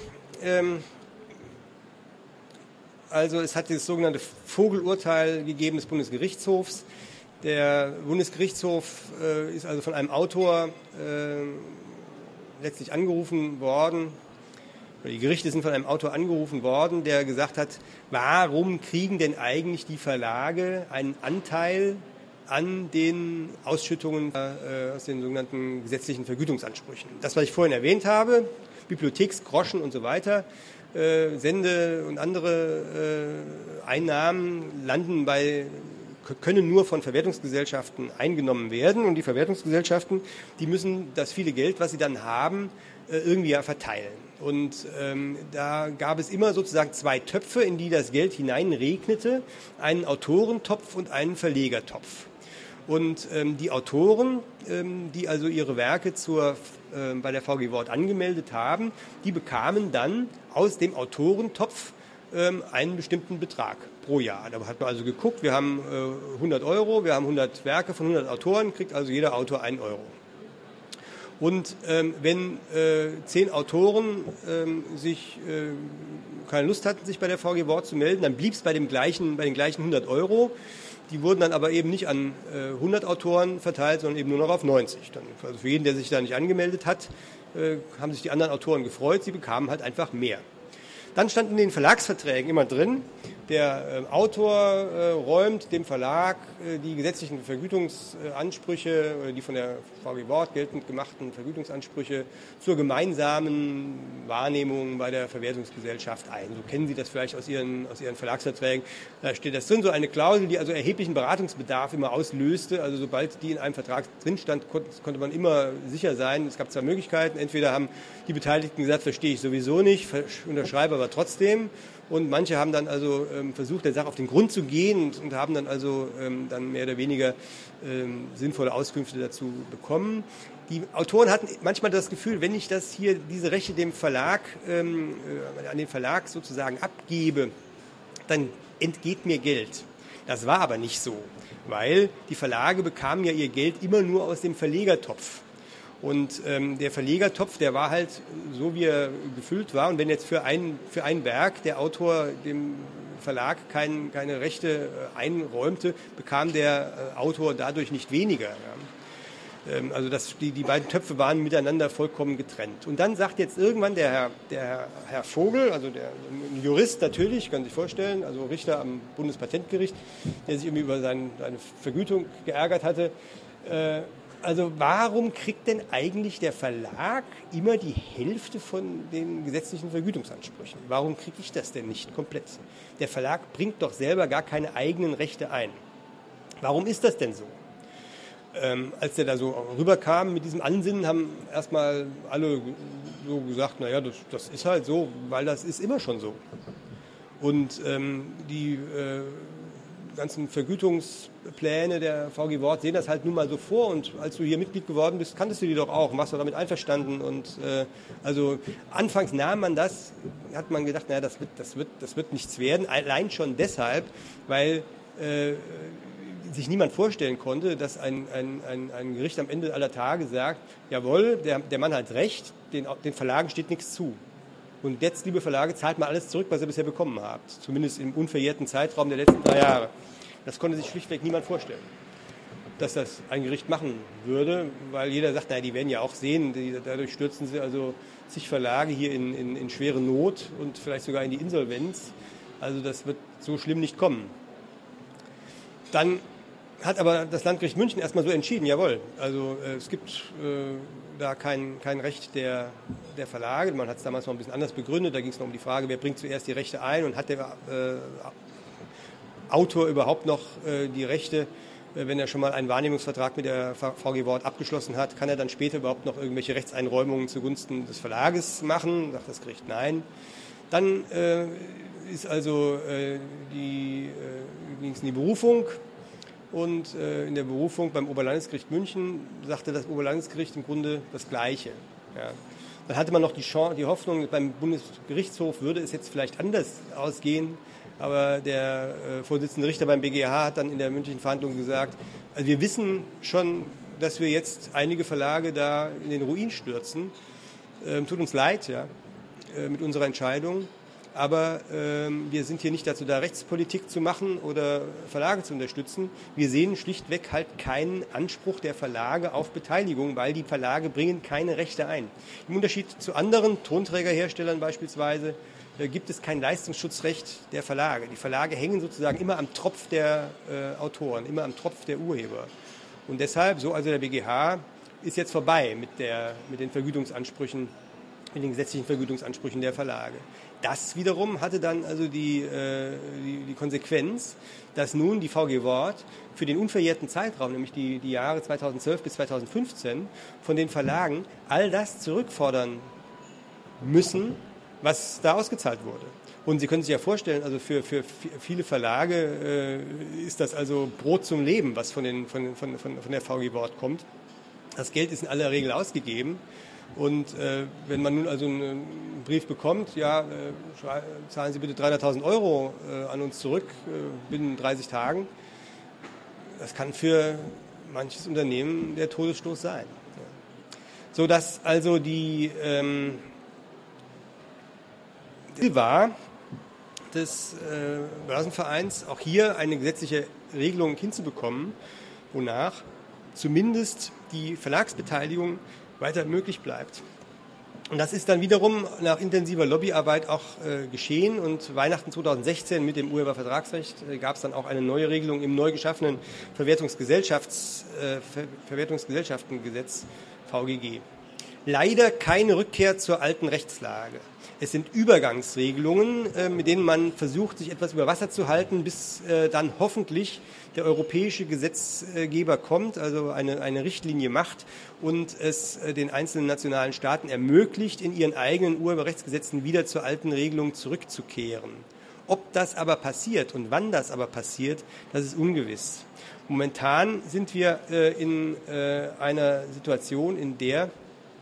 Also es hat das sogenannte Vogelurteil gegeben des Bundesgerichtshofs. Der Bundesgerichtshof ist also von einem Autor letztlich angerufen worden, oder die Gerichte sind von einem Autor angerufen worden, der gesagt hat, warum kriegen denn eigentlich die Verlage einen Anteil an den Ausschüttungen aus den sogenannten gesetzlichen Vergütungsansprüchen. Das, was ich vorhin erwähnt habe, Bibliotheksgroschen und so weiter, Sende- und andere Einnahmen können nur von Verwertungsgesellschaften eingenommen werden. Und die Verwertungsgesellschaften, die müssen das viele Geld, was sie dann haben, irgendwie ja verteilen. Und da gab es immer sozusagen zwei Töpfe, in die das Geld hineinregnete, einen Autorentopf und einen Verlegertopf. Und die Autoren, die also ihre Werke bei der VG Wort angemeldet haben, die bekamen dann aus dem Autorentopf einen bestimmten Betrag pro Jahr. Da hat man also geguckt, wir haben 100 Euro, wir haben 100 Werke von 100 Autoren, kriegt also jeder Autor 1 Euro. Und wenn 10 Autoren keine Lust hatten, sich bei der VG Wort zu melden, dann blieb es bei den gleichen 100 Euro. Die wurden dann aber eben nicht an 100 Autoren verteilt, sondern eben nur noch auf 90. Also für jeden, der sich da nicht angemeldet hat, haben sich die anderen Autoren gefreut, sie bekamen halt einfach mehr. Dann stand in den Verlagsverträgen immer drin, der Autor räumt dem Verlag die gesetzlichen Vergütungsansprüche, die von der VG Wort geltend gemachten Vergütungsansprüche zur gemeinsamen Wahrnehmung bei der Verwertungsgesellschaft ein. So kennen Sie das vielleicht aus Ihren Verlagsverträgen. Da steht das drin, so eine Klausel, die also erheblichen Beratungsbedarf immer auslöste. Also sobald die in einem Vertrag drin stand, konnte man immer sicher sein. Es gab zwei Möglichkeiten. Entweder haben die Beteiligten gesagt, verstehe ich sowieso nicht, unterschreibe aber trotzdem. Und manche haben dann also versucht, der Sache auf den Grund zu gehen und haben dann also dann mehr oder weniger sinnvolle Auskünfte dazu bekommen. Die Autoren hatten manchmal das Gefühl, wenn ich diese Rechte dem Verlag, an den Verlag sozusagen abgebe, dann entgeht mir Geld. Das war aber nicht so, weil die Verlage bekamen ja ihr Geld immer nur aus dem Verlegertopf. Und der Verlegertopf, der war halt so, wie er gefüllt war. Und wenn jetzt für ein Werk der Autor dem Verlag keine Rechte einräumte, bekam der Autor dadurch nicht weniger. Ja. Also die beiden Töpfe waren miteinander vollkommen getrennt. Und dann sagt jetzt irgendwann der Herr Vogel, also ein Jurist natürlich, kann sich vorstellen, also Richter am Bundespatentgericht, der sich irgendwie über seine Vergütung geärgert hatte, also warum kriegt denn eigentlich der Verlag immer die Hälfte von den gesetzlichen Vergütungsansprüchen? Warum kriege ich das denn nicht komplett? Der Verlag bringt doch selber gar keine eigenen Rechte ein. Warum ist das denn so? Als der da so rüberkam mit diesem Ansinnen, haben erstmal alle so gesagt, naja, das ist halt so, weil das ist immer schon so. Und die ganzen Vergütungspläne der VG Wort sehen das halt nun mal so vor, und als du hier Mitglied geworden bist, kanntest du die doch auch und warst doch damit einverstanden, und also anfangs nahm man das, hat man gedacht, naja, das wird nichts werden, allein schon deshalb, weil sich niemand vorstellen konnte, dass ein Gericht am Ende aller Tage sagt, jawohl, der Mann hat recht, den Verlagen steht nichts zu. Und jetzt, liebe Verlage, zahlt mal alles zurück, was ihr bisher bekommen habt. Zumindest im unverjährten Zeitraum der letzten 3 Jahre. Das konnte sich schlichtweg niemand vorstellen, dass das ein Gericht machen würde, weil jeder sagt, naja, die werden ja auch sehen, dadurch stürzen sie also zig Verlage hier in schwere Not und vielleicht sogar in die Insolvenz. Also das wird so schlimm nicht kommen. Dann hat aber das Landgericht München erstmal so entschieden, jawohl, also es gibt da kein Recht der Verlage. Man hat es damals noch ein bisschen anders begründet. Da ging es noch um die Frage, wer bringt zuerst die Rechte ein und hat der Autor überhaupt noch die Rechte, wenn er schon mal einen Wahrnehmungsvertrag mit der VG Wort abgeschlossen hat, kann er dann später überhaupt noch irgendwelche Rechtseinräumungen zugunsten des Verlages machen? Sagt das Gericht nein. Dann ist also ging es in die Berufung. Und in der Berufung beim Oberlandesgericht München sagte das Oberlandesgericht im Grunde das Gleiche. Ja. Dann hatte man noch die Hoffnung, beim Bundesgerichtshof würde es jetzt vielleicht anders ausgehen. Aber der Vorsitzende Richter beim BGH hat dann in der mündlichen Verhandlung gesagt, also wir wissen schon, dass wir jetzt einige Verlage da in den Ruin stürzen. Tut uns leid, ja, mit unserer Entscheidung. Aber wir sind hier nicht dazu da, Rechtspolitik zu machen oder Verlage zu unterstützen. Wir sehen schlichtweg halt keinen Anspruch der Verlage auf Beteiligung, weil die Verlage bringen keine Rechte ein. Im Unterschied zu anderen Tonträgerherstellern beispielsweise gibt es kein Leistungsschutzrecht der Verlage. Die Verlage hängen sozusagen immer am Tropf der Autoren, immer am Tropf der Urheber. Und deshalb, so also der BGH, ist jetzt vorbei mit den Vergütungsansprüchen, mit den gesetzlichen Vergütungsansprüchen der Verlage. Das wiederum hatte dann also die Konsequenz, dass nun die VG Wort für den unverjährten Zeitraum, nämlich die Jahre 2012 bis 2015, von den Verlagen all das zurückfordern müssen, was da ausgezahlt wurde. Und Sie können sich ja vorstellen, also für viele Verlage ist das also Brot zum Leben, was von der VG Wort kommt. Das Geld ist in aller Regel ausgegeben. Und wenn man nun also einen Brief bekommt, ja, zahlen Sie bitte 300.000 Euro an uns zurück binnen 30 Tagen, das kann für manches Unternehmen der Todesstoß sein. So dass also die Ziel war des Börsenvereins, auch hier eine gesetzliche Regelung hinzubekommen, wonach zumindest die Verlagsbeteiligung weiter möglich bleibt. Und das ist dann wiederum nach intensiver Lobbyarbeit auch geschehen. Und Weihnachten 2016 mit dem Urhebervertragsrecht gab es dann auch eine neue Regelung im neu geschaffenen Verwertungsgesellschaftengesetz VGG. Leider keine Rückkehr zur alten Rechtslage. Es sind Übergangsregelungen, mit denen man versucht, sich etwas über Wasser zu halten, bis dann hoffentlich der europäische Gesetzgeber kommt, also eine Richtlinie macht und es den einzelnen nationalen Staaten ermöglicht, in ihren eigenen Urheberrechtsgesetzen wieder zur alten Regelung zurückzukehren. Ob das aber passiert und wann das aber passiert, das ist ungewiss. Momentan sind wir in einer Situation, in der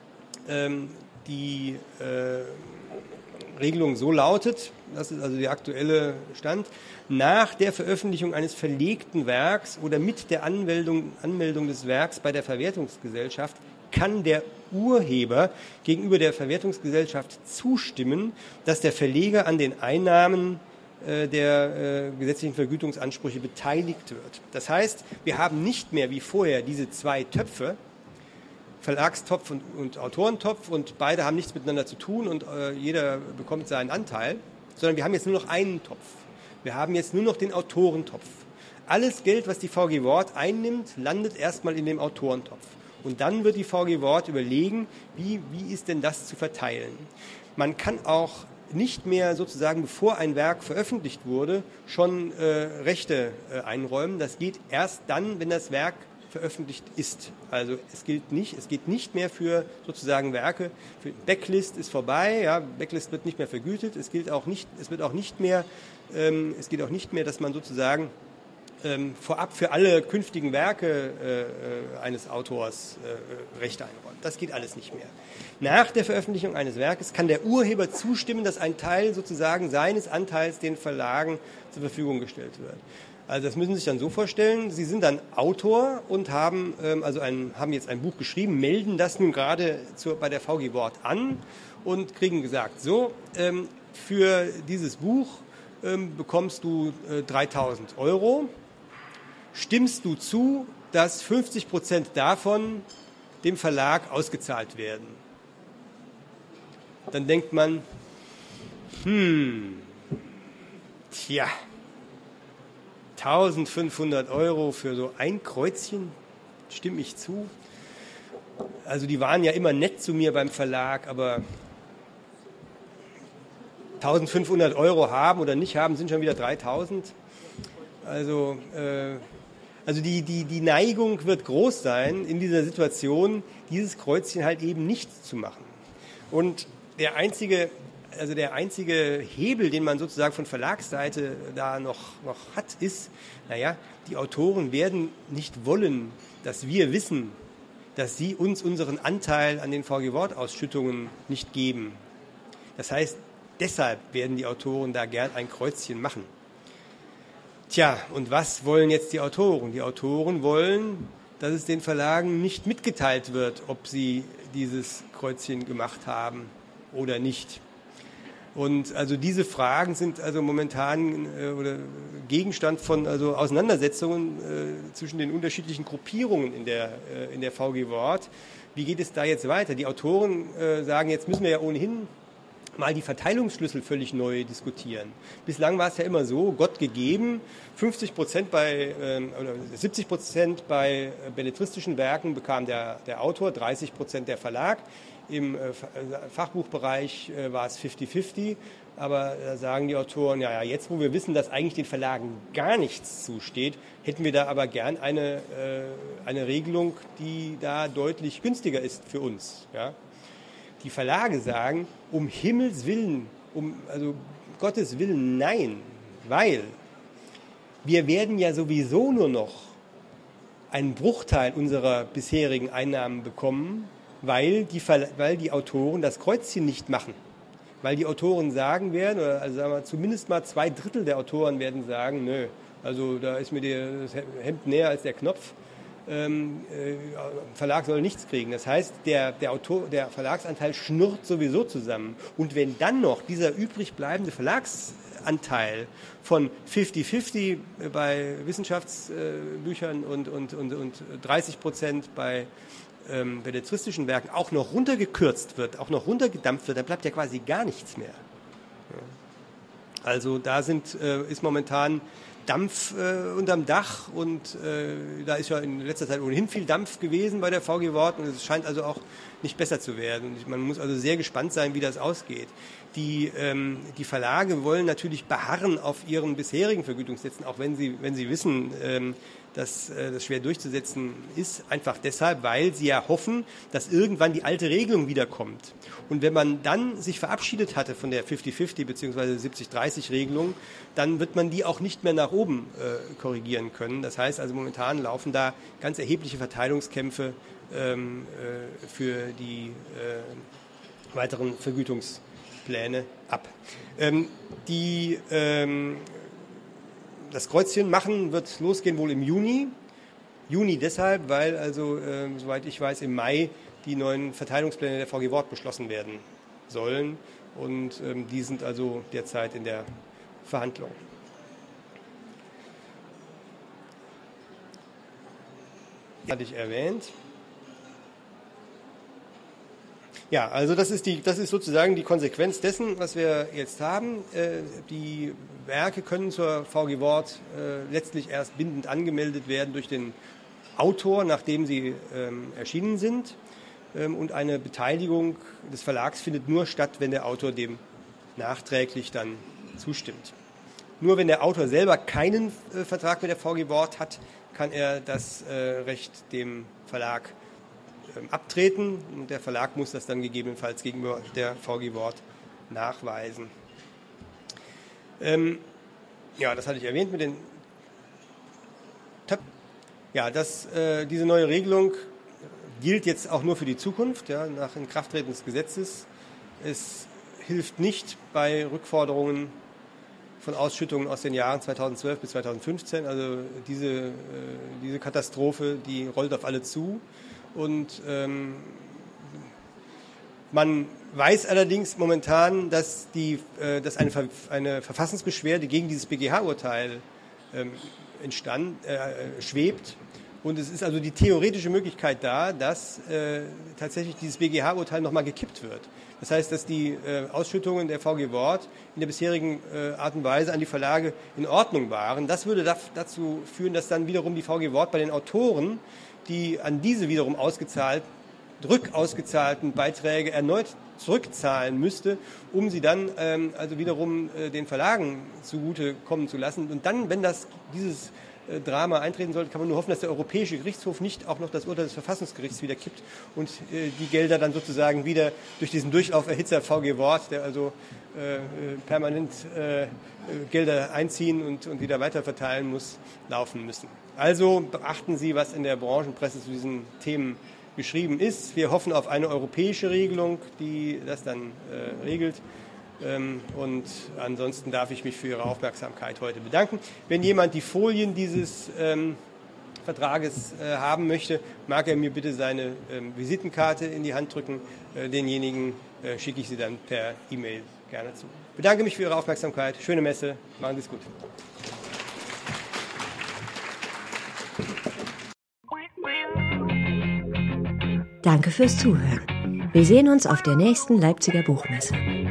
die Regelung so lautet, das ist also der aktuelle Stand, nach der Veröffentlichung eines verlegten Werks oder mit der Anmeldung des Werks bei der Verwertungsgesellschaft kann der Urheber gegenüber der Verwertungsgesellschaft zustimmen, dass der Verleger an den Einnahmen der gesetzlichen Vergütungsansprüche beteiligt wird. Das heißt, wir haben nicht mehr wie vorher diese zwei Töpfe, Verlagstopf und Autorentopf, und beide haben nichts miteinander zu tun und jeder bekommt seinen Anteil, sondern wir haben jetzt nur noch einen Topf. Wir haben jetzt nur noch den Autorentopf. Alles Geld, was die VG Wort einnimmt, landet erstmal in dem Autorentopf. Und dann wird die VG Wort überlegen, wie ist denn das zu verteilen. Man kann auch nicht mehr sozusagen, bevor ein Werk veröffentlicht wurde, schon Rechte einräumen. Das geht erst dann, wenn das Werk veröffentlicht ist. Also es geht nicht mehr für sozusagen Werke. Für Backlist ist vorbei, ja, Backlist wird nicht mehr vergütet. Es geht auch nicht mehr, dass man sozusagen vorab für alle künftigen Werke eines Autors Rechte einräumt. Das geht alles nicht mehr. Nach der Veröffentlichung eines Werkes kann der Urheber zustimmen, dass ein Teil sozusagen seines Anteils den Verlagen zur Verfügung gestellt wird. Also das müssen Sie sich dann so vorstellen, Sie sind dann Autor und haben jetzt ein Buch geschrieben, melden das nun gerade bei der VG Wort an und kriegen gesagt, so, für dieses Buch bekommst du 3.000 Euro, stimmst du zu, dass 50% davon dem Verlag ausgezahlt werden. Dann denkt man, 1.500 Euro für so ein Kreuzchen, stimme ich zu. Also die waren ja immer nett zu mir beim Verlag, aber 1.500 Euro haben oder nicht haben, sind schon wieder 3.000. Also die Neigung wird groß sein, in dieser Situation dieses Kreuzchen halt eben nicht zu machen. Und der einzige Hebel, den man sozusagen von Verlagsseite da noch hat, ist, die Autoren werden nicht wollen, dass wir wissen, dass sie uns unseren Anteil an den VG-Wort-Ausschüttungen nicht geben. Das heißt, deshalb werden die Autoren da gern ein Kreuzchen machen. Tja, und was wollen jetzt die Autoren? Die Autoren wollen, dass es den Verlagen nicht mitgeteilt wird, ob sie dieses Kreuzchen gemacht haben oder nicht. Und also diese Fragen sind also momentan oder Gegenstand von also Auseinandersetzungen zwischen den unterschiedlichen Gruppierungen in der VG Wort. Wie geht es da jetzt weiter? Die Autoren sagen, jetzt müssen wir ja ohnehin mal die Verteilungsschlüssel völlig neu diskutieren. Bislang war es ja immer so, Gott gegeben, 50% oder 70% bei belletristischen Werken bekam der Autor, 30% der Verlag. Im Fachbuchbereich war es 50-50, aber da sagen die Autoren, ja, jetzt wo wir wissen, dass eigentlich den Verlagen gar nichts zusteht, hätten wir da aber gern eine Regelung, die da deutlich günstiger ist für uns. Ja? Die Verlage sagen, um Himmels Willen, also Gottes Willen, nein, weil wir werden ja sowieso nur noch einen Bruchteil unserer bisherigen Einnahmen bekommen, weil die Autoren das Kreuzchen nicht machen. Weil die Autoren sagen werden, oder also sagen wir, zumindest mal 2/3 der Autoren werden sagen, nö, also da ist mir das Hemd näher als der Knopf. Verlag soll nichts kriegen. Das heißt, der Verlagsanteil schnurrt sowieso zusammen. Und wenn dann noch dieser übrig bleibende Verlagsanteil von 50-50 bei Wissenschaftsbüchern und 30% bei belletristischen Werken auch noch runtergekürzt wird, auch noch runtergedampft wird, dann bleibt ja quasi gar nichts mehr. Also da ist momentan Dampf unterm Dach und da ist ja in letzter Zeit ohnehin viel Dampf gewesen bei der VG Wort und es scheint also auch nicht besser zu werden. Und man muss also sehr gespannt sein, wie das ausgeht. Die Verlage wollen natürlich beharren auf ihren bisherigen Vergütungssätzen, auch wenn sie wissen, dass das schwer durchzusetzen ist, einfach deshalb, weil sie ja hoffen, dass irgendwann die alte Regelung wiederkommt. Und wenn man dann sich verabschiedet hatte von der 50-50 bzw. 70-30-Regelung, dann wird man die auch nicht mehr nach oben korrigieren können. Das heißt also, momentan laufen da ganz erhebliche Verteilungskämpfe für die weiteren Vergütungspläne ab. Das Kreuzchen machen wird losgehen wohl im Juni. Juni deshalb, weil also, soweit ich weiß, im Mai die neuen Verteilungspläne der VG Wort beschlossen werden sollen. Und die sind also derzeit in der Verhandlung. Das hatte ich erwähnt. Ja, also das ist sozusagen die Konsequenz dessen, was wir jetzt haben. Die Werke können zur VG Wort letztlich erst bindend angemeldet werden durch den Autor, nachdem sie erschienen sind. Und eine Beteiligung des Verlags findet nur statt, wenn der Autor dem nachträglich dann zustimmt. Nur wenn der Autor selber keinen Vertrag mit der VG Wort hat, kann er das Recht dem Verlag abtreten und der Verlag muss das dann gegebenenfalls gegenüber der VG Wort nachweisen. Ja, das hatte ich erwähnt mit den Ja, diese neue Regelung gilt jetzt auch nur für die Zukunft, ja, nach Inkrafttreten des Gesetzes. Es hilft nicht bei Rückforderungen von Ausschüttungen aus den Jahren 2012 bis 2015. Also diese Katastrophe, die rollt auf alle zu. Und man weiß allerdings momentan, dass eine Verfassungsbeschwerde gegen dieses BGH-Urteil schwebt. Und es ist also die theoretische Möglichkeit da, dass tatsächlich dieses BGH-Urteil nochmal gekippt wird. Das heißt, dass die Ausschüttungen der VG Wort in der bisherigen Art und Weise an die Verlage in Ordnung waren. Das würde dazu führen, dass dann wiederum die VG Wort bei den Autoren, die an diese wiederum rückausgezahlten Beiträge erneut zurückzahlen müsste, um sie dann also wiederum den Verlagen zugute kommen zu lassen. Und dann, wenn dieses Drama eintreten sollte, kann man nur hoffen, dass der Europäische Gerichtshof nicht auch noch das Urteil des Verfassungsgerichts wieder kippt und die Gelder dann sozusagen wieder durch diesen Durchlauferhitzer VG Wort, der also permanent Gelder einziehen und wieder weiterverteilen muss, laufen müssen. Also beachten Sie, was in der Branchenpresse zu diesen Themen geschrieben ist. Wir hoffen auf eine europäische Regelung, die das dann regelt. Und ansonsten darf ich mich für Ihre Aufmerksamkeit heute bedanken. Wenn jemand die Folien dieses Vertrages haben möchte, mag er mir bitte seine Visitenkarte in die Hand drücken. Denjenigen schicke ich sie dann per E-Mail gerne zu. Ich bedanke mich für Ihre Aufmerksamkeit. Schöne Messe. Machen Sie es gut. Danke fürs Zuhören. Wir sehen uns auf der nächsten Leipziger Buchmesse.